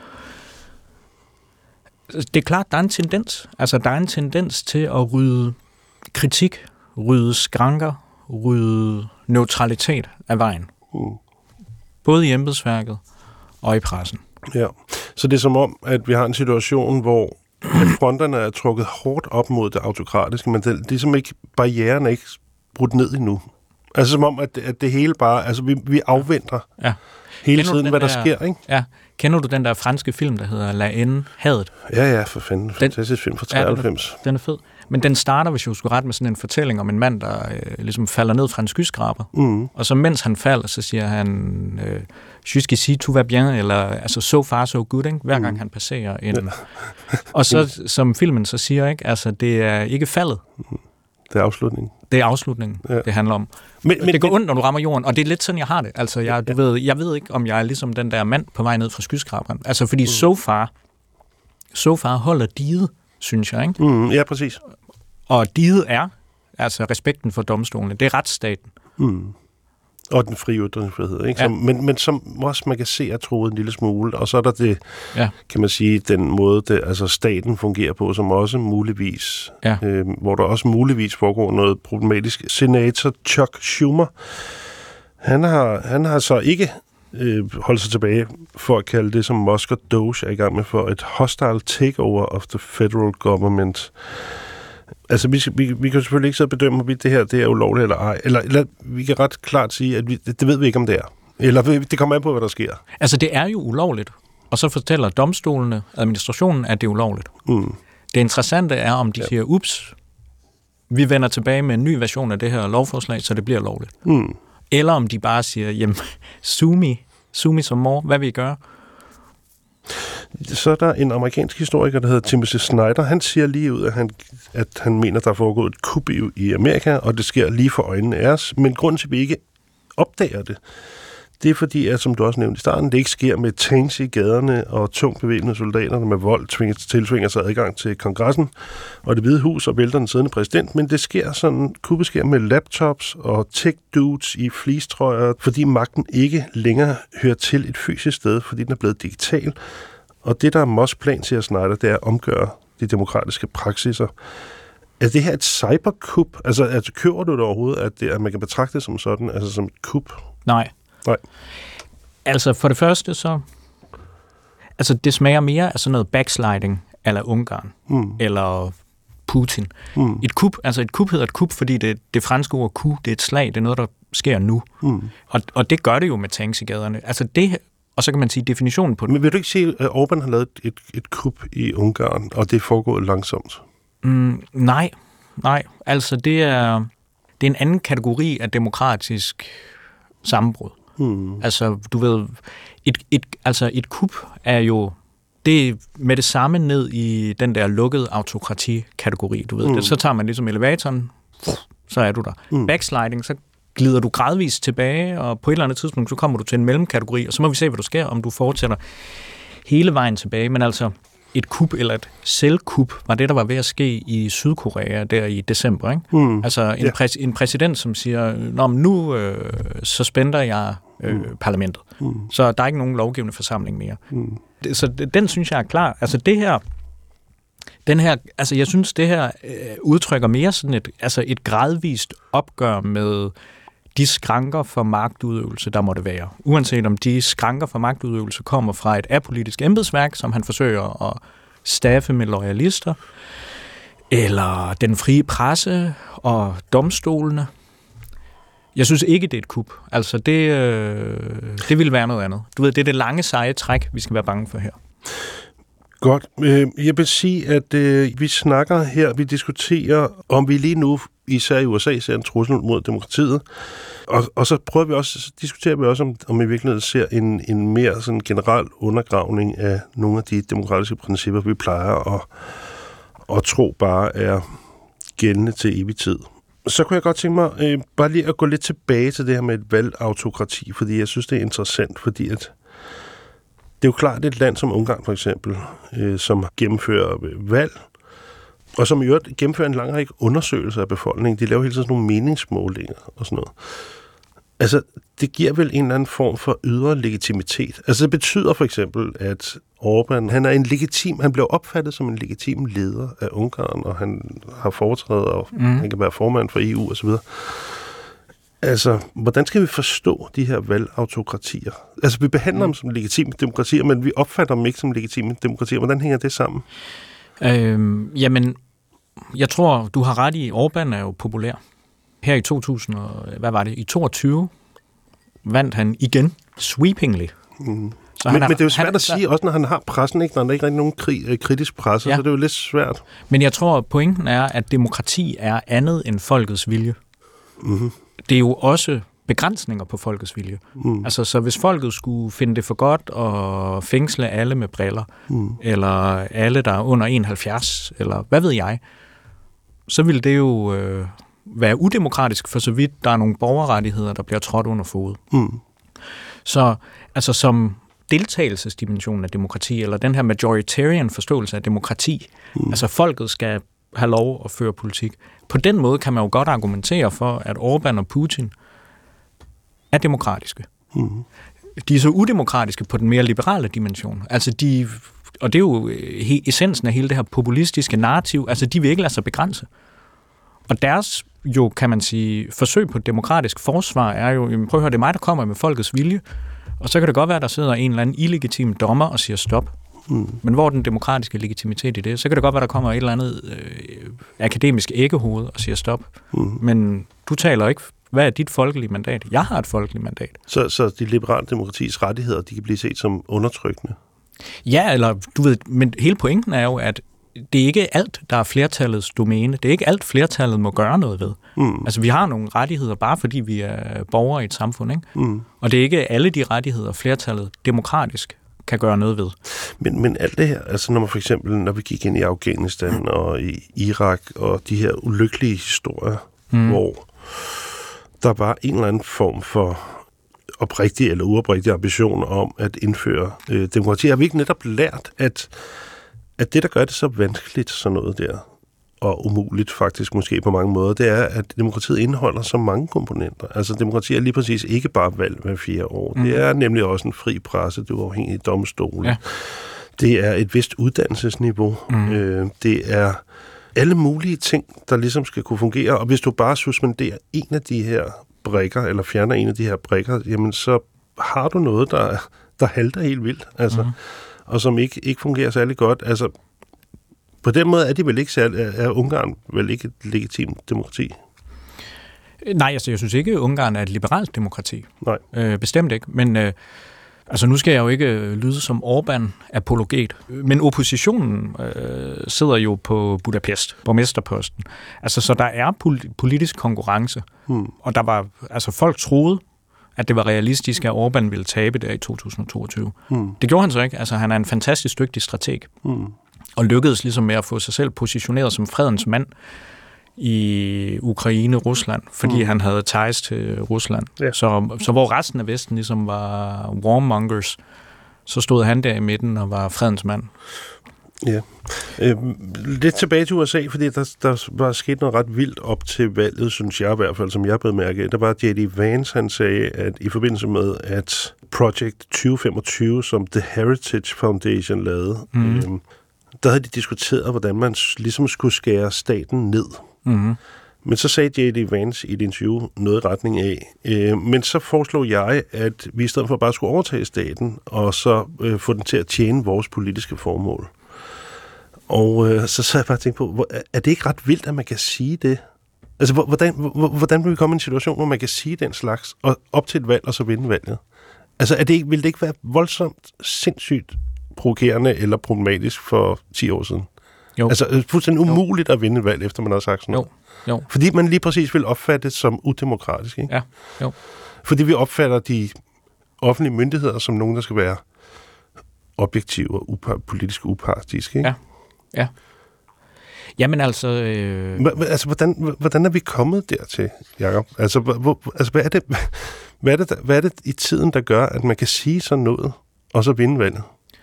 Det er klart, der er en tendens. Altså, der er en tendens til at rydde kritik, rydde skranker, rydde neutralitet af vejen. Mm. Både i embedsværket og i pressen. Ja, så det er som om, at vi har en situation, hvor fronterne er trukket hårdt op mod det autokratiske, men det, det er som ikke, barrieren er ikke brudt ned endnu. Altså som om, at det, at det hele bare, altså vi, vi afventer ja. hele Kender tiden, hvad der, der sker, ikke? Ja. Kender du den der franske film, der hedder La Haine, Hadet? Ja, ja, for fanden. Fantastisk film fra treoghalvfems. Ja, den, er, den er fed. Men den starter, hvis jeg skulle ret, med sådan en fortælling om en mand, der øh, ligesom falder ned fra en skyskraber. Mm. Og så mens han falder, så siger han, øh, jusqu'ici tout va bien, eller altså so far so good, ikke? Hver gang mm. han passerer en. Ja. Og så, som filmen så siger, ikke? Altså, det er ikke faldet. Mm. Det er afslutningen. Det er afslutningen, ja. Det handler om. Men, men, det går men, ondt, når du rammer jorden, og det er lidt sådan, jeg har det. Altså, jeg, du ja. ved, jeg ved ikke, om jeg er ligesom den der mand på vej ned fra skyskraberen. Altså, fordi mm. so far, so far holder diget, synes jeg, ikke? Mm, ja, præcis. Og diget er, altså respekten for domstolene, det er retsstaten. Mm. Og den frie ytringsfrihed, ikke? Ja. Som, men, men som også man kan se er troet en lille smule, og så er der det, ja. kan man sige, den måde, det, altså staten fungerer på, som også muligvis, ja. øh, hvor der også muligvis foregår noget problematisk. Senator Chuck Schumer, han har, han har så ikke øh, holdt sig tilbage for at kalde det, som Musk og Doge er i gang med, for et hostile takeover of the federal government. Altså, vi, vi, vi kan selvfølgelig ikke så bedømme, hvorvidt det her det er ulovligt eller ej. Eller, eller vi kan ret klart sige, at vi, det, det ved vi ikke, om det er. Eller det kommer an på, hvad der sker. Altså, det er jo ulovligt. Og så fortæller domstolene, administrationen, at det er ulovligt. Mm. Det interessante er, om de ja. siger, ups, vi vender tilbage med en ny version af det her lovforslag, så det bliver lovligt. Mm. Eller om de bare siger, jamen, sumi, sumi som mor, hvad vil I gøre? Så er der en amerikansk historiker, der hedder Timothy Snyder. Han siger lige ud, at han, at han mener, der er foregået et kup i, i Amerika, og det sker lige for øjnene af os. Men grunden til, at vi ikke opdager det, det er fordi, at som du også nævnte i starten, det ikke sker med tanks i gaderne og tungt bevæbnede soldater, der med vold tvinger, tiltvinger sig adgang til kongressen og det hvide hus og vælter den siddende præsident, men det sker sådan, kuppet sker med laptops og tech dudes i fleecetrøjer, fordi magten ikke længere hører til et fysisk sted, fordi den er blevet digital. Og det, der er Moss plan, siger Snyder, det er at omgøre de demokratiske praksiser. Er det her et cyberkup? Altså, altså køber du det overhovedet, at, det, at man kan betragte det som sådan, altså som et kup? Nej. Nej. Altså for det første så, altså det smager mere af sådan noget backsliding eller Ungarn mm. eller Putin. Mm. Et kup, altså et kup hedder et kup, fordi det, det franske ord coup, det er et slag, det er noget, der sker nu. Mm. Og, og det gør det jo med tanks i gaderne. Altså det, og så kan man sige definitionen på det. Men vil du ikke sige, at Orbán har lavet et, et kup i Ungarn, og det er foregået langsomt? Mm, nej, nej. Altså det er, det er en anden kategori af demokratisk sammenbrud. Hmm. Altså, du ved, et, et, altså et kup er jo, det er med det samme ned i den der lukkede autokrati-kategori, du ved. Hmm. Det, så tager man ligesom elevatoren, så er du der. Hmm. Backsliding, så glider du gradvist tilbage, og på et eller andet tidspunkt, så kommer du til en mellemkategori, og så må vi se, hvad der sker, om du fortsætter hele vejen tilbage. Men altså, et kup eller et selvkup var det, der var ved at ske i Sydkorea der i december, ikke? Mm. Altså en, yeah. præ- en præsident, som siger, Nå, men nu øh, så spænder jeg øh, mm. parlamentet. Mm. Så der er ikke nogen lovgivende forsamling mere. Mm. Det, så det, den synes jeg er klar. Altså det her, den her, altså jeg synes, det her øh, udtrykker mere sådan et, altså et gradvist opgør med de skranker for magtudøvelse, der måtte være. Uanset om de skranker for magtudøvelse kommer fra et apolitisk embedsværk, som han forsøger at staffe med loyalister, eller den frie presse og domstolene. Jeg synes ikke, det er et kup. Altså, det, øh, det vil være noget andet. Du ved, det er det lange, seje træk, vi skal være bange for her. Godt. Jeg vil sige, at øh, vi snakker her, vi diskuterer, om vi lige nu, især i U S A, ser en trussel mod demokratiet. Og, og så prøver vi også, diskuterer vi også, om, om i virkeligheden ser en, en mere sådan generel undergravning af nogle af de demokratiske principper, vi plejer at, at tro bare er gældende til evig tid. Så kunne jeg godt tænke mig øh, bare lige at gå lidt tilbage til det her med et valgautokrati, fordi jeg synes, det er interessant, fordi at det er jo klart, at et land som Ungarn for eksempel, øh, som gennemfører valg, og som i øvrigt gennemfører en lang række undersøgelser af befolkningen. De laver hele tiden sådan nogle meningsmålinger og sådan noget. Altså, det giver vel en eller anden form for ydre legitimitet. Altså, det betyder for eksempel, at Orbán, han er en legitim, han bliver opfattet som en legitim leder af Ungarn, og han har foretrædet, og mm. han kan være formand for E U og så videre. Altså, hvordan skal vi forstå de her valgautokratier? Altså, vi behandler mm. dem som legitime demokratier, men vi opfatter dem ikke som legitime demokratier. Hvordan hænger det sammen? Øhm, jamen, jeg tror, du har ret i, Orbán er jo populær. Her i to tusind, og, hvad var det, i toogtyve vandt han igen, sweepingly. Mm. Så men, er, men det er jo svært han, at sige, også når han har pressen, ikke? Når der ikke er nogen krig, kritisk presse, ja. Så det er jo lidt svært. Men jeg tror, pointen er, at demokrati er andet end folkets vilje. Mm-hmm. Det er jo også begrænsninger på folkets vilje. Mm. Altså, så hvis folket skulle finde det for godt og fængsle alle med briller, mm. eller alle, der er under enoghalvfjerds, eller hvad ved jeg, så ville det jo øh, være udemokratisk, for så vidt der er nogle borgerrettigheder, der bliver trådt under fod. Mm. Så altså som deltagelsesdimensionen af demokrati, eller den her majoritarian forståelse af demokrati, mm. altså folket skal have lov at føre politik. På den måde kan man jo godt argumentere for, at Orbán og Putin er demokratiske. Mm. De er så udemokratiske på den mere liberale dimension. Altså de, og det er jo he, essensen af hele det her populistiske narrativ, altså de vil ikke lade sig begrænse. Og deres, jo kan man sige, forsøg på demokratisk forsvar er jo, jamen, prøv at høre, det er mig, der kommer med folkets vilje, og så kan det godt være, der sidder en eller anden illegitim dommer og siger stop. Mm. Men hvor er den demokratiske legitimitet i det? Så kan det godt være, der kommer et eller andet øh, akademisk æggehoved og siger stop. Mm. Men du taler ikke, hvad er dit folkelige mandat? Jeg har et folkeligt mandat. Så, så de liberale demokratis rettigheder, de kan blive set som undertrykkende? Ja, eller du ved, men hele pointen er jo, at det er ikke alt, der er flertallets domæne. Det er ikke alt, flertallet må gøre noget ved. Mm. Altså, vi har nogle rettigheder, bare fordi vi er borgere i et samfund, ikke? Mm. Og det er ikke alle de rettigheder, flertallet demokratisk kan gøre noget ved. Men, men alt det her, altså når man for eksempel, når vi gik ind i Afghanistan mm. og i Irak, og de her ulykkelige historier, mm. hvor der var en eller anden form for oprigtig eller uoprigtig ambition om at indføre øh, demokrati, har vi ikke netop lært, at at det, der gør det så vanskeligt, sådan noget der, og umuligt faktisk måske på mange måder, det er, at demokratiet indeholder så mange komponenter. Altså, demokrati er lige præcis ikke bare valg hver fire år. Mm. Det er nemlig også en fri presse, det er uafhængige domstole. Ja. Det er et vist uddannelsesniveau. Mm. Øh, det er alle mulige ting, der ligesom skal kunne fungere. Og hvis du bare suspenderer en af de her brikker, eller fjerner en af de her brikker, jamen så har du noget, der, der halter helt vildt. Altså, mm. og som ikke, ikke fungerer særlig godt. Altså, på den måde er de vel ikke særlig, er Ungarn vel ikke et legitimt demokrati? Nej, altså jeg synes ikke, at Ungarn er et liberalt demokrati. Nej. Øh, bestemt ikke. Men øh, altså nu skal jeg jo ikke lyde som Orbán-apologet, men oppositionen øh, sidder jo på Budapest, borgmesterposten. Altså så der er pol- politisk konkurrence, hmm. og der var, altså folk troede, at det var realistisk, at Orbán ville tabe der i to tusind og toogtyve. Hmm. Det gjorde han så ikke. Altså han er en fantastisk dygtig strateg, hmm. og lykkedes ligesom med at få sig selv positioneret som fredens mand i Ukraine, Rusland, fordi mm. han havde ties til Rusland. Ja. Så, så hvor resten af Vesten ligesom var warmongers, så stod han der i midten og var fredens mand. Ja. Øh, lidt tilbage til U S A, fordi der, der var sket noget ret vildt op til valget, synes jeg i hvert fald, som jeg blev mærket. Der var J D Vance, han sagde, at i forbindelse med, at Project tyve femogtyve, som The Heritage Foundation lavede, mm. øh, der havde de diskuteret, hvordan man ligesom skulle skære staten ned. Mm-hmm. Men så sagde J D Vance i et interview noget i retning af. Øh, men så foreslog jeg, at vi i stedet for bare skulle overtage staten, og så øh, få den til at tjene vores politiske formål. Og øh, så sad jeg bare og tænkte på, hvor, er det ikke ret vildt, at man kan sige det? Altså, hvordan, hvordan vil vi komme i en situation, hvor man kan sige den slags, og op til et valg, og så vinde valget? Altså, er det ikke, vil det ikke være voldsomt, sindssygt provokerende eller problematisk for ti år siden? Jo. Altså, fuldstændig umuligt jo. At vinde et valg, efter man har sagt sådan noget. Jo. Jo. Fordi man lige præcis vil opfatte det som udemokratisk, ikke? Ja, jo. Fordi vi opfatter de offentlige myndigheder som nogen, der skal være objektive og upar- politisk upartiske, ikke? Ja, ja. Jamen altså... Øh... H- altså, hvordan, hvordan er vi kommet dertil, Jacob? Altså, hvor, altså hvad, er det, hvad, er det, der, hvad er det i tiden, der gør, at man kan sige sådan noget, og så vinde valget?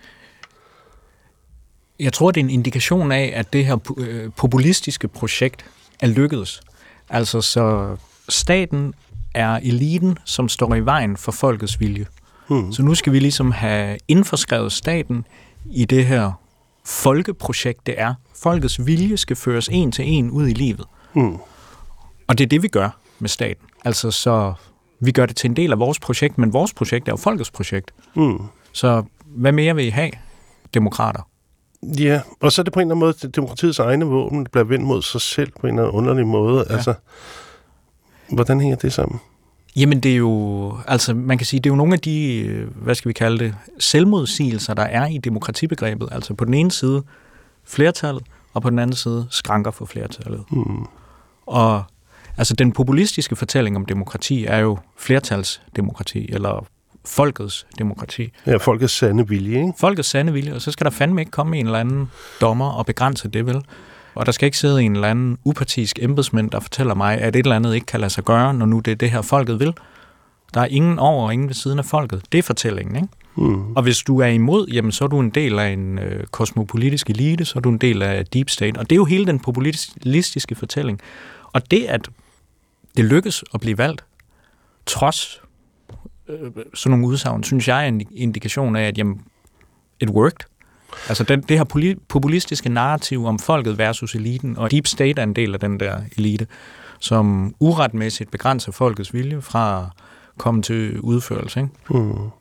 Jeg tror, det er en indikation af, at det her populistiske projekt er lykkedes. Altså, så staten er eliten, som står i vejen for folkets vilje. Hmm. Så nu skal vi ligesom have indforskrevet staten i det her folkeprojekt, det er. Folkets vilje skal føres en til en ud i livet. Hmm. Og det er det, vi gør med staten. Altså, så vi gør det til en del af vores projekt, men vores projekt er jo folkets projekt. Hmm. Så hvad mere vil I have, demokrater? Ja, og så er det på en eller anden måde, demokratiets egne våben bliver vendt mod sig selv på en eller anden underlig måde. Ja. Altså, hvordan hænger det sammen? Jamen det er jo, altså man kan sige, det er jo nogle af de, hvad skal vi kalde det, selvmodsigelser, der er i demokratibegrebet. Altså på den ene side flertallet, og på den anden side skranker for flertallet. Hmm. Og altså den populistiske fortælling om demokrati er jo flertalsdemokrati, eller folkets demokrati. Ja, folkets sande vilje, ikke? Folkets sande vilje, og så skal der fandme ikke komme en eller anden dommer og begrænse det, vel? Og der skal ikke sidde en eller anden upartisk embedsmænd, der fortæller mig, at et eller andet ikke kan lade sig gøre, når nu det er det her, folket vil. Der er ingen over og ingen ved siden af folket. Det er fortællingen, ikke? Mm. Og hvis du er imod, jamen så er du en del af en øh, kosmopolitisk elite, så er du en del af deep state. Og det er jo hele den populistiske fortælling. Og det, at det lykkes at blive valgt, trods sådan nogle udsagn, synes jeg er en indikation af, at jamen, it worked. Altså den, det her populistiske narrativ om folket versus eliten, og deep state er en del af den der elite, som uretmæssigt begrænser folkets vilje fra at komme til udførelse. Ikke? Mm.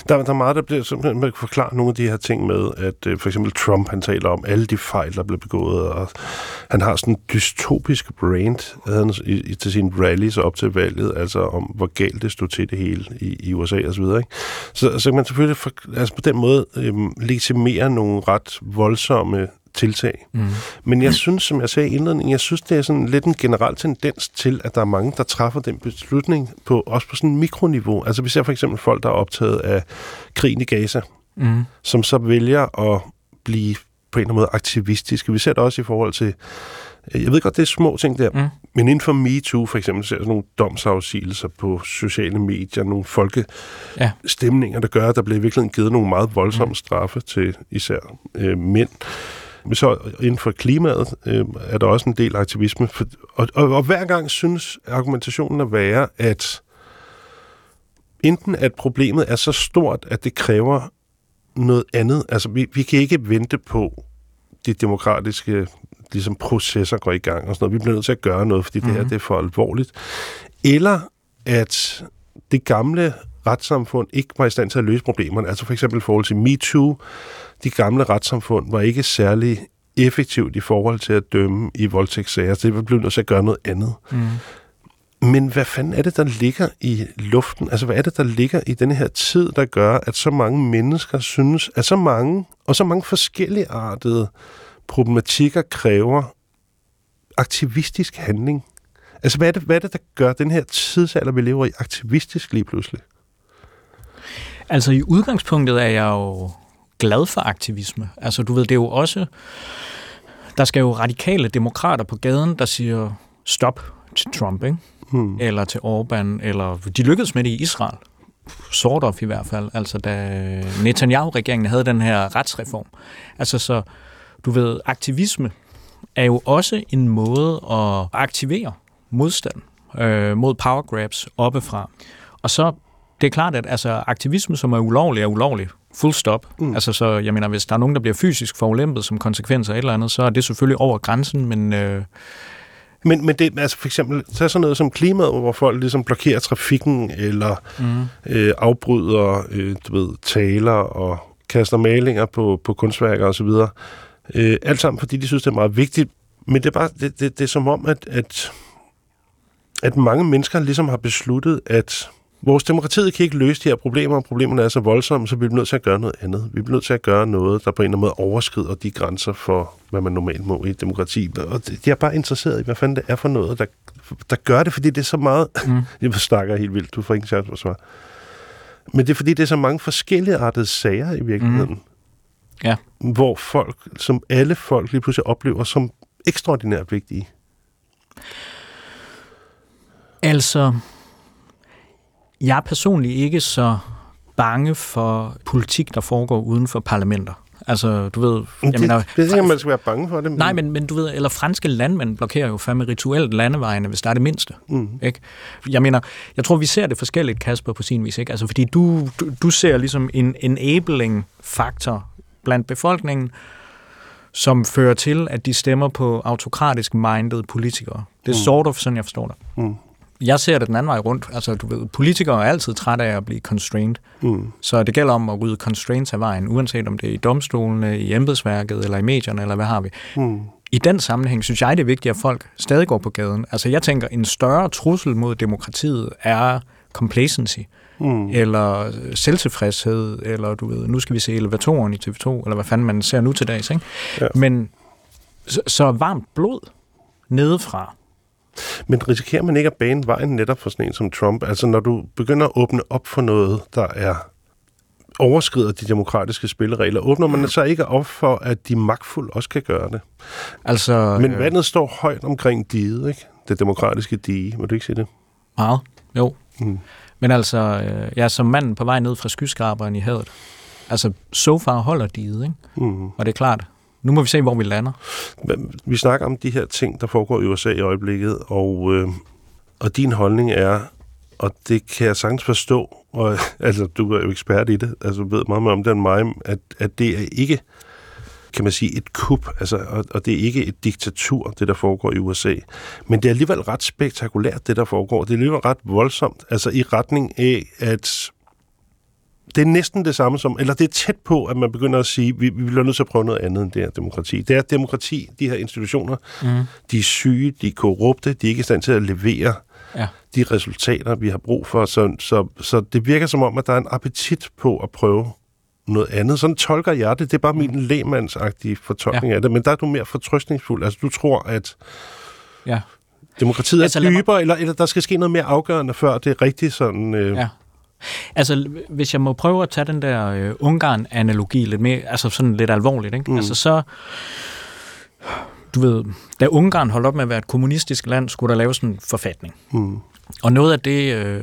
Der, der er meget, der bliver simpelthen, man kan forklare nogle af de her ting med, at øh, for eksempel Trump, han taler om alle de fejl, der blev begået, og han har sådan en dystopisk brand han, i, i, til sine rallies op til valget, altså om, hvor galt det stod til det hele i, i U S A og så videre, ikke? Så, så kan man selvfølgelig for, altså på den måde øh, legitimere nogle ret voldsomme tiltag. Mm. Men jeg synes, som jeg sagde i indledningen, jeg synes, det er sådan lidt en generel tendens til, at der er mange, der træffer den beslutning på, også på sådan en mikroniveau. Altså vi ser for eksempel folk, der er optaget af krigen i Gaza, mm. som så vælger at blive på en eller anden måde aktivistiske. Vi ser det også i forhold til, jeg ved godt, det er små ting der, mm. men inden for MeToo for eksempel, ser sådan nogle domsafsigelser på sociale medier, nogle folkestemninger, der gør, at der bliver i virkeligheden givet nogle meget voldsomme straffe til især øh, mænd. Så inden for klimaet øh, er der også en del aktivisme. For, og, og, og hver gang synes argumentationen at være, at enten at problemet er så stort, at det kræver noget andet. Altså, vi, vi kan ikke vente på, de demokratiske ligesom, processer går i gang og sådan noget. Vi bliver nødt til at gøre noget, fordi mm-hmm. det her det er for alvorligt. Eller at det gamle retssamfund ikke var i stand til at løse problemerne. Altså for eksempel i forhold til MeToo, de gamle retssamfund var ikke særlig effektivt i forhold til at dømme i voldtægtssager, så det blev nødt til at gøre noget andet. Mm. Men hvad fanden er det, der ligger i luften? Altså hvad er det, der ligger i denne her tid, der gør, at så mange mennesker synes, at så mange, og så mange forskellige artede problematikker kræver aktivistisk handling? Altså hvad er det, hvad er det der gør den her tidsalder, vi lever i, aktivistisk lige pludselig? Altså i udgangspunktet er jeg jo glad for aktivisme. Altså du ved, det er jo også, der skal jo radikale demokrater på gaden, der siger stop til Trump, ikke? Hmm. Eller til Orbán, eller de lykkedes med det i Israel. Sort of i hvert fald, altså da Netanyahu-regeringen havde den her retsreform. Altså så, du ved, aktivisme er jo også en måde at aktivere modstand øh, mod power grabs oppefra. Og så, det er klart, at altså, aktivisme, som er ulovlig, er ulovlig. Full stop. Mm. Altså så, jeg mener, hvis der er nogen, der bliver fysisk forulæmpet som konsekvens af et eller andet, så er det selvfølgelig over grænsen, men... Øh, Men, men det, altså for eksempel, så sådan noget som klimaet, hvor folk ligesom blokerer trafikken, eller mm. øh, afbryder, øh, du ved, taler og kaster malinger på, på kunstværker og så videre. Øh, alt sammen, fordi de synes, det er meget vigtigt. Men det er bare, det, det, det er som om, at, at, at mange mennesker ligesom har besluttet, at vores demokratiet kan ikke løse de her problemer, og problemerne er så voldsomme, så vi bliver nødt til at gøre noget andet. Vi bliver nødt til at gøre noget, der på en eller anden måde overskrider de grænser for, hvad man normalt må i et demokrati. Og de er bare interesseret i, hvad fanden det er for noget, der, der gør det, fordi det er så meget... Mm. Jeg snakker helt vildt, du får ikke en chance for at svare. Men det er fordi, det er så mange forskellige artede sager i virkeligheden. Mm. Ja. Hvor folk, som alle folk lige pludselig oplever som ekstraordinært vigtige. Altså... Jeg er personligt ikke så bange for politik, der foregår uden for parlamenter. Altså, du ved... Jeg det, mener, det er ikke, man skal være bange for det. Men... Nej, men, men du ved, eller franske landmænd blokerer jo fandme rituelt landevejene, hvis der er det mindste. Mm. Ikke? Jeg mener, jeg tror, vi ser det forskelligt, Kasper, på sin vis. Ikke? Altså, fordi du, du, du ser ligesom en enabling-faktor blandt befolkningen, som fører til, at de stemmer på autokratisk minded politikere. Det er mm. sort of sådan, jeg forstår det. Mm. Jeg ser det den anden vej rundt. Altså, du ved, politikere er altid trætte af at blive constrained. Mm. Så det gælder om at rydde constraints af vejen, uanset om det er i domstolene, i embedsværket, eller i medierne, eller hvad har vi. Mm. I den sammenhæng synes jeg, det er vigtigt, at folk stadig går på gaden. Altså, jeg tænker, en større trussel mod demokratiet er complacency, mm. eller selvtilfredshed, eller du ved, nu skal vi se elevatoren i T V to, eller hvad fanden man ser nu til dags, ikke? Ja. Men så, så varmt blod nedefra. Men risikerer man ikke at bane vejen netop for sådan en som Trump? Altså når du begynder at åbne op for noget, der er overskrider de demokratiske spilleregler, åbner man så ikke op for, at de magtfulde også kan gøre det? Altså, Men vandet øh... står højt omkring diget, ikke? Det demokratiske dige, må du ikke sige det? Meget, jo. Mm. Men altså, jeg er som manden på vej ned fra skyskraberen i havet. Altså, so far holder diget, ikke? Mm. Og det er klart, nu må vi se, hvor vi lander. Vi snakker om de her ting, der foregår i U S A i øjeblikket, og, øh, og din holdning er, og det kan jeg sagtens forstå, og altså, du er jo ekspert i det, altså du ved meget mere om det end mig, at, at det er ikke, kan man sige, et kup, altså, og, og det er ikke et diktatur, det der foregår i U S A. Men det er alligevel ret spektakulært, det der foregår. Det er alligevel ret voldsomt, altså i retning af, at det er næsten det samme som, eller det er tæt på, at man begynder at sige, vi, vi bliver nødt til at prøve noget andet end det her demokrati. Det er demokrati, de her institutioner, mm. de er syge, de er korrupte, de er ikke i stand til at levere ja. de resultater, vi har brug for. Så, så, så det virker som om, at der er en appetit på at prøve noget andet. Sådan tolker jeg det. Det er bare min lægmandsagtige fortolkning ja. af det, men der er du mere fortrøstningsfuld. Altså, du tror, at ja. demokratiet er altså, dybere, mig... eller, eller der skal ske noget mere afgørende, før det er rigtig sådan... Øh... Ja. Altså, hvis jeg må prøve at tage den der øh, Ungarn-analogi lidt mere, altså sådan lidt alvorligt, ikke? Mm. Altså så... Du ved, da Ungarn holdt op med at være et kommunistisk land, skulle der laves en forfatning. Mm. Og noget af det, øh,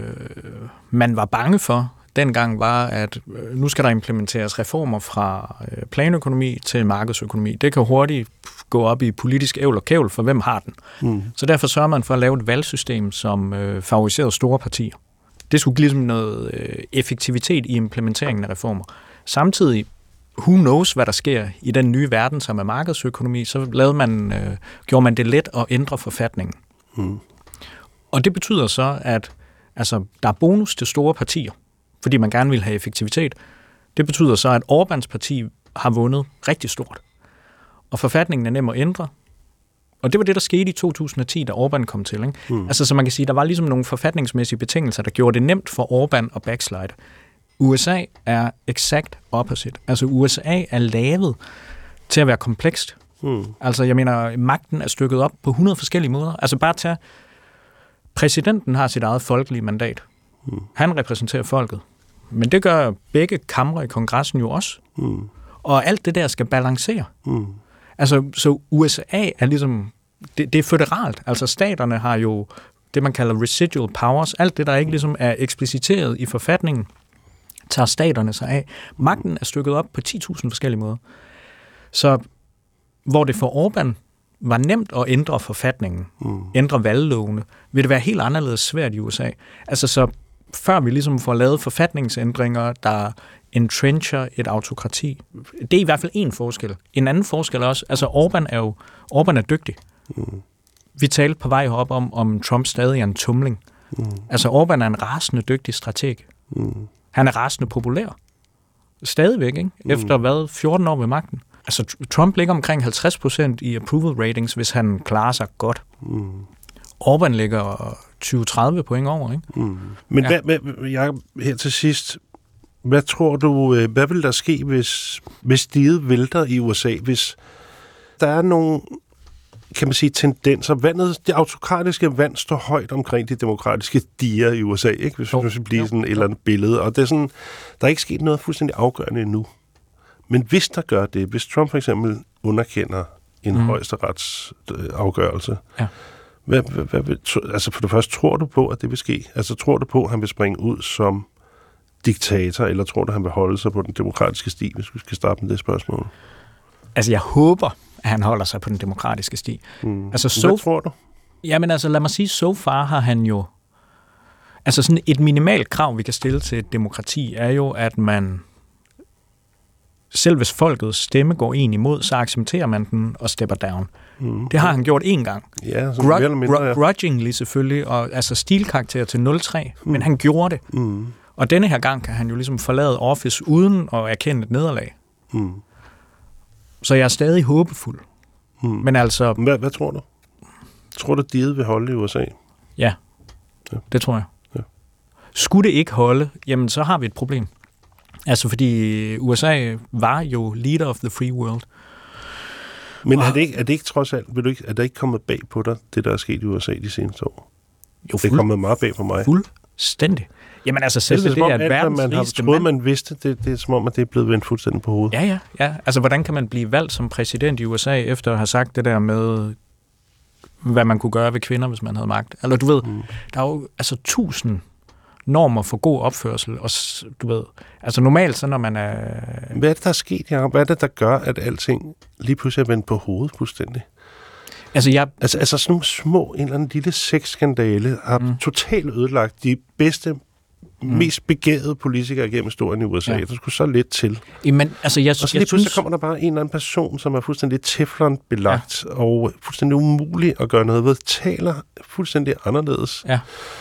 man var bange for dengang, var, at øh, nu skal der implementeres reformer fra øh, planøkonomi til markedsøkonomi. Det kan hurtigt gå op i politisk ævl og kævl, for hvem har den? Mm. Så derfor sørger man for at lave et valgsystem, som øh, favoriserede store partier. Det skulle give ligesom noget øh, effektivitet i implementeringen af reformer. Samtidig, who knows, hvad der sker i den nye verden, som er markedsøkonomi, så lavede man, øh, gjorde man det let at ændre forfatningen. Mm. Og det betyder så, at altså, der er bonus til store partier, fordi man gerne vil have effektivitet. Det betyder så, at Orbáns parti har vundet rigtig stort. Og forfatningen er nem at ændre. Og det var det, der skete i to tusind og ti, da Orbán kom til. Ikke? Mm. Altså, så man kan sige, der var ligesom nogle forfatningsmæssige betingelser, der gjorde det nemt for Orbán at backslide. U S A er exakt opposite. Altså, U S A er lavet til at være komplekst. Mm. Altså, jeg mener, magten er stykket op på hundrede forskellige måder. Altså, bare tage... Præsidenten har sit eget folkelige mandat. Mm. Han repræsenterer folket. Men det gør begge kamre i kongressen jo også. Mm. Og alt det der skal balancere. Mm. Altså, så U S A er ligesom, det, det er føderalt. Altså, staterne har jo det, man kalder residual powers. Alt det, der ikke ligesom er ekspliciteret i forfatningen, tager staterne sig af. Magten er stykket op på ti tusind forskellige måder. Så, hvor det for Orbán var nemt at ændre forfatningen, mm. ændre valglovene, vil det være helt anderledes svært i U S A. Altså, så før vi ligesom får lavet forfatningsændringer, der entrencher et autokrati. Det er i hvert fald en forskel. En anden forskel er også, altså Orbán er jo, Orbán er dygtig. Mm. Vi talte på vej op om, om Trump stadig er en tumling. Mm. Altså Orbán er en rasende dygtig strateg. Mm. Han er rasende populær. Stadigvæk, ikke? Efter mm. hvad, fjorten år ved magten. Altså Trump ligger omkring halvtreds procent i approval ratings, hvis han klarer sig godt. Mm. Orbán ligger tyve til tredive point over, ikke? Mm. Men ja. hvad, hvad, jeg, her til sidst, hvad tror du, hvad vil der ske, hvis, hvis diget vælter i U S A, hvis der er nogle, kan man sige, tendenser? Vandet, det autokratiske vand står højt omkring de demokratiske diger i U S A, ikke? Hvis vi skal blive sådan et eller andet billede. Og det er sådan, der er ikke sket noget fuldstændig afgørende endnu. Men hvis der gør det, hvis Trump for eksempel underkender en mm. højesteretsafgørelse, ja. Hvad, hvad, hvad, altså for det første, tror du på, at det vil ske? Altså tror du på, at han vil springe ud som diktator, eller tror du, at han vil holde sig på den demokratiske sti, hvis vi skal starte med det spørgsmål? Altså jeg håber, at han holder sig på den demokratiske sti. Mm. Altså, so, hvad tror du? Jamen altså lad mig sige, so far har han jo... Altså sådan et minimalt krav, vi kan stille til et demokrati, er jo, at man... Selv hvis folkets stemme går en imod, så accepterer man den og stepper down. Mm. Det har han gjort én gang. Ja, så Gru- mindre, gru- ja. grudgingly selvfølgelig, og altså stilkarakter til nul tre, mm. men han gjorde det. Mm. Og denne her gang kan han jo ligesom forlade Office uden at erkende et nederlag. Mm. Så jeg er stadig håbefuld. Mm. Men altså... Hvad, hvad tror du? Tror du, at diget vil holde i U S A? Ja, ja. Det tror jeg. Ja. Skulle det ikke holde, jamen så har vi et problem. Altså, fordi U S A var jo leader of the free world. Men er det, ikke, er det ikke trods alt, vil du ikke, er det ikke kommet bag på dig, det der er sket i U S A de seneste år? Jo, det er kommet meget bag på mig. Fuldstændig. Jamen altså, selv det, det, det er, det, at verdens man har troet, man vidste, det, det er som om, at det er blevet vendt fuldstændig på hovedet. Ja, ja, ja. Altså, hvordan kan man blive valgt som præsident i U S A, efter at have sagt det der med, hvad man kunne gøre ved kvinder, hvis man havde magt? Eller du ved, mm. der er jo altså tusind normer for god opførsel, og du ved, altså normalt, så når man er... Hvad er det, der er sket, Jacob? Hvad er det, der gør, at alting lige pludselig er vendt på hovedet fuldstændig? Altså, jeg... Altså, altså sådan nogle små, en eller anden lille sexskandale har mm. totalt ødelagt de bedste, mm. mest begavede politikere gennem historien i U S A. Ja. Der skulle så lidt til. Jamen, altså, jeg, og så lige jeg pludselig synes... kommer der bare en eller anden person, som er fuldstændig teflon-belagt, ja. og fuldstændig umulig at gøre noget ved, taler fuldstændig anderledes. Ja.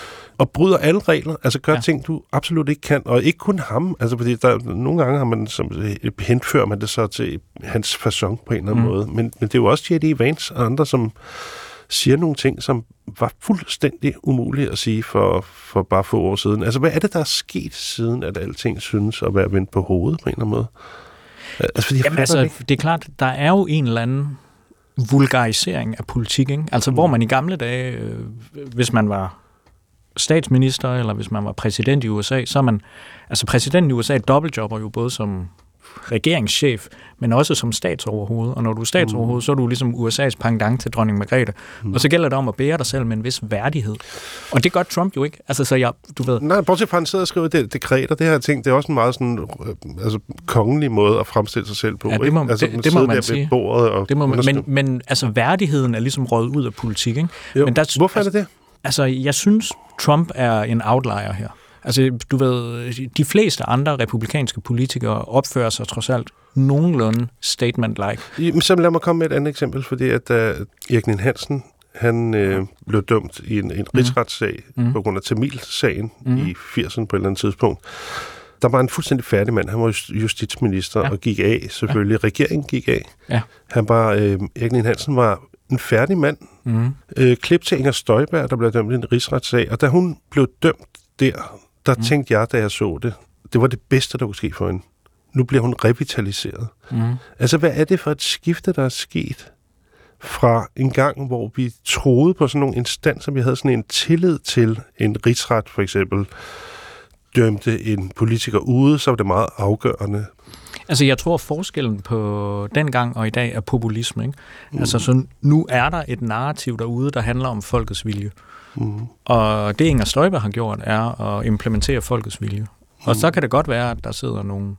og bryder alle regler, altså gør Ja. ting, du absolut ikke kan, og ikke kun ham, altså fordi der, nogle gange har man, som, henfører man det så til hans facon på en eller anden mm. måde, men, men det er jo også J D. Vance og andre, som siger nogle ting, som var fuldstændig umulige at sige for, for bare få år siden. Altså, hvad er det, der er sket siden, at alting synes at være vendt på hovedet på en eller anden måde? Altså, fordi Jamen, altså, det er klart, der er jo en eller anden vulgarisering af politik, ikke? Altså, mm. hvor man i gamle dage, øh, hvis man var statsminister, eller hvis man var præsident i U S A, så er man, altså præsidenten i U S A dobbeltjobber jo både som regeringschef, men også som statsoverhoved. Og når du er statsoverhoved, mm. så er du ligesom U S A's pendant til dronning Margrethe. Mm. Og så gælder det om at bære dig selv med en vis værdighed. Og det gør Trump jo ikke. Altså, så jeg, du ved... Nej, bortset fra, han sidder og skriver det, dekreter, det her ting, det er også en meget sådan, øh, altså, kongelig måde at fremstille sig selv på. Ja, det må, altså, det, det må man sige. Bordet og det må man, men, men altså, værdigheden er ligesom røget ud af politik, ikke? Jo, men der, hvorfor er det det? Altså, jeg synes, Trump er en outlier her. Altså, du ved, de fleste andre republikanske politikere opfører sig trods alt nogenlunde statement-like. Jamen, så lad mig komme med et andet eksempel, fordi at uh, Erik Ninn-Hansen, han øh, blev dømt i en, en mm. rigsretssag mm. på grund af Tamil-sagen mm. i firserne på et eller andet tidspunkt. Der var en fuldstændig færdig mand. Han var justitsminister ja. og gik af, selvfølgelig. Ja. Regeringen gik af. Ja. Han var, øh, Erik Ninn-Hansen var en færdig mand. Mm. Øh, klip til Inger Støjberg, der blev dømt i en rigsretssag. Og da hun blev dømt der, der mm. tænkte jeg, da jeg så det, det var det bedste, der kunne ske for hende. Nu bliver hun revitaliseret. Mm. Altså, hvad er det for et skifte, der er sket fra en gang, hvor vi troede på sådan nogle instanser, vi havde sådan en tillid til en rigsret, for eksempel, dømte en politiker ude, så var det meget afgørende. Altså, jeg tror, forskellen på dengang og i dag er populisme, ikke? Mm. Altså, så nu er der et narrativ derude, der handler om folkets vilje. Mm. Og det, Inger Støjberg har gjort, er at implementere folkets vilje. Mm. Og så kan det godt være, at der sidder nogle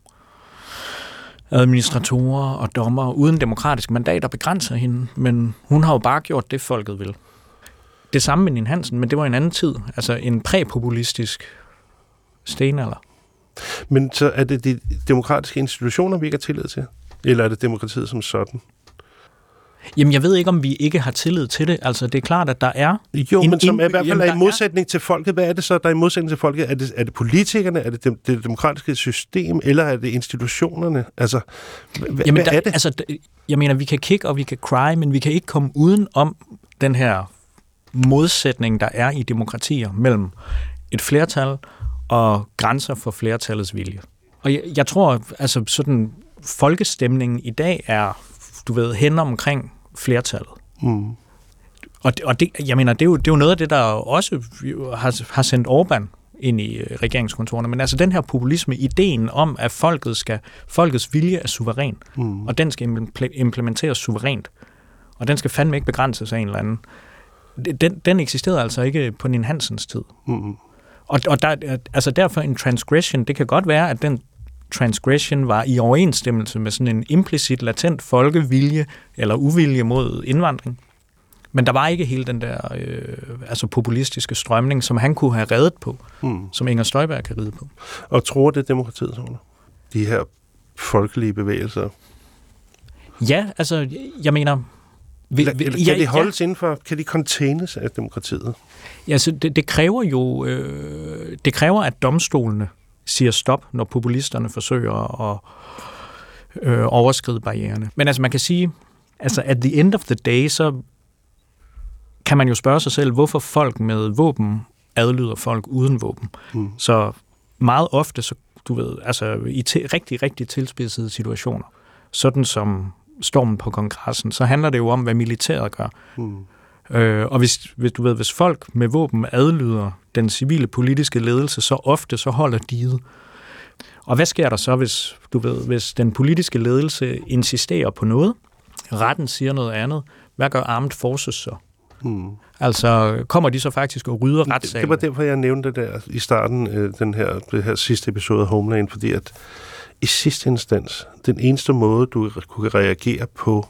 administratorer og dommer uden demokratisk mandat, der begrænser hende, men hun har jo bare gjort det, folket vil. Det samme med Ninn-Hansen, men det var en anden tid. Altså en præpopulistisk stenalder. Men så er det de demokratiske institutioner, vi ikke har tillid til? Eller er det demokratiet som sådan? Jamen, jeg ved ikke, om vi ikke har tillid til det. Altså, det er klart, at der er... Jo, en, men som er i hvert fald er i modsætning er... til folket. Hvad er det så, der er i modsætning til folket? Er det, er det politikerne? Er det det, det demokratiske system? Eller er det institutionerne? Altså, h- Jamen, hvad der, er det? Altså, jeg mener, vi kan kick og vi kan cry, men vi kan ikke komme uden om den her modsætning, der er i demokratier mellem et flertal og grænser for flertallets vilje. Og jeg, jeg tror, altså sådan, folkestemningen i dag er, du ved, hen omkring flertallet. Mm. Og, og det, jeg mener, det er, jo, det er jo noget af det, der også har, har sendt Orbán ind i regeringskontorerne. Men altså den her populisme, ideen om, at folket skal, folkets vilje er suveræn, mm. og den skal implementeres suverænt, og den skal fandme ikke begrænses af en eller anden. Den, den eksisterede altså ikke på Ninn-Hansens tid. Mm. Og, og der, altså derfor en transgression, det kan godt være, at den transgression var i overensstemmelse med sådan en implicit, latent folkevilje eller uvilje mod indvandring. Men der var ikke hele den der øh, altså populistiske strømning, som han kunne have reddet på, mm. som Inger Støjberg kan ride på. Og tror det demokratiet, sådan? De her folkelige bevægelser? Ja, altså, jeg mener... Vi, kan ja, de holdes ja. indenfor? Kan de containes af demokratiet? Ja, så det, det kræver jo... Øh, det kræver, at domstolene siger stop, når populisterne forsøger at øh, overskride barriererne. Men altså, man kan sige, altså at the end of the day, så kan man jo spørge sig selv, hvorfor folk med våben adlyder folk uden våben. Mm. Så meget ofte, så du ved, altså i te- rigtig, rigtig tilspidsede situationer, sådan som stormen på kongressen, så handler det jo om, hvad militæret gør. Mm. Øh, og hvis, hvis du ved, hvis folk med våben adlyder den civile politiske ledelse, så ofte så holder diget. Og hvad sker der så, hvis du ved, hvis den politiske ledelse insisterer på noget, retten siger noget andet, hvad gør Armed Forces så? Mm. Altså, kommer de så faktisk og rydder retssagen? Det var derfor, jeg nævnte det der i starten, øh, den her, det her sidste episode af Homeland, fordi at i sidste instans, den eneste måde, du kunne reagere på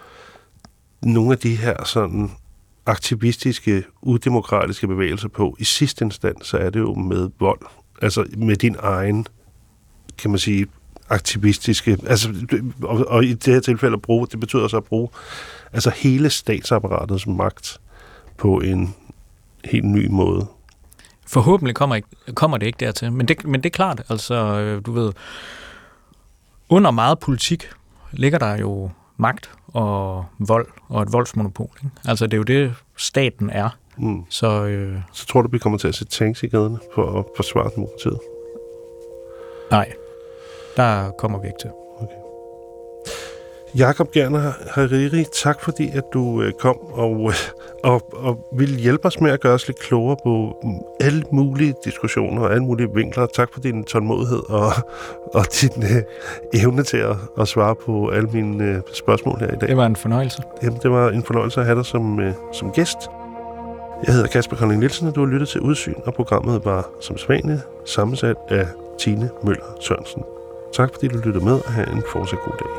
nogle af de her sådan aktivistiske, udemokratiske bevægelser på, i sidste instans, så er det jo med vold. Altså med din egen, kan man sige, aktivistiske, altså, og, og i det her tilfælde at bruge, det betyder så at bruge altså hele statsapparatets magt på en helt ny måde. forhåbentlig kommer, ikke, kommer det ikke dertil. Men det, men det er klart, altså, du ved, under meget politik ligger der jo magt og vold og et voldsmonopol. Ikke? Altså, det er jo det, staten er. Mm. Så, øh, Så tror du, vi kommer til at se tanks i gaderne for at forsvare demokratiet? Nej, der kommer vi ikke til. Okay. Jakob Gerner Hariri, tak fordi at du øh, kom og, øh, og, og ville hjælpe os med at gøre os lidt klogere på alle mulige diskussioner og alle mulige vinkler. Tak for din tålmodighed og, og din øh, evne til at, at svare på alle mine øh, spørgsmål her i dag. Det var en fornøjelse. Jamen, det var en fornøjelse at have dig som, øh, som gæst. Jeg hedder Kasper Kolding Nielsen, og du har lyttet til Udsyn, og programmet var som sædvanligt sammensat af Tine Møller Sørensen. Tak fordi du lyttede med, og have en fortsat god dag.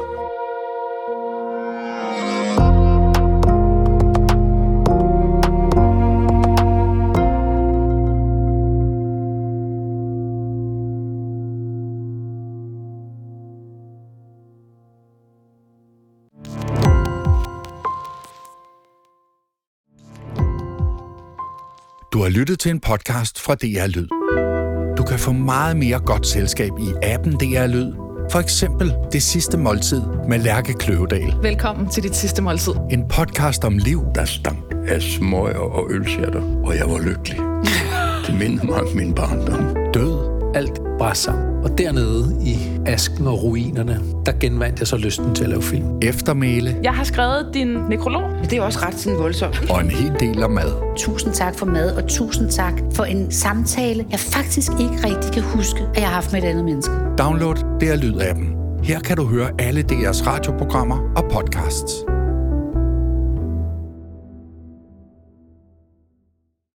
Du har lyttet til en podcast fra D R Lyd. Du kan få meget mere godt selskab i appen D R Lyd. For eksempel Det sidste måltid med Lærke Kløvedal. Velkommen til Dit sidste måltid. En podcast om liv, der stank af smøger og ølsjatter, og jeg var lykkelig. Det mindede mig om min barndom. død, alt bare sammen. Og dernede i asken og ruinerne, der genvandt jeg så lysten til at lave film. eftermæle Jeg har skrevet din nekrolog. Det er også ret sådan voldsomt. og en hel del om mad. Tusind tak for mad, og tusind tak for en samtale, jeg faktisk ikke rigtig kan huske, at jeg har haft med et andet menneske. Download D R Lyd-appen. Her kan du høre alle D R's radioprogrammer og podcasts.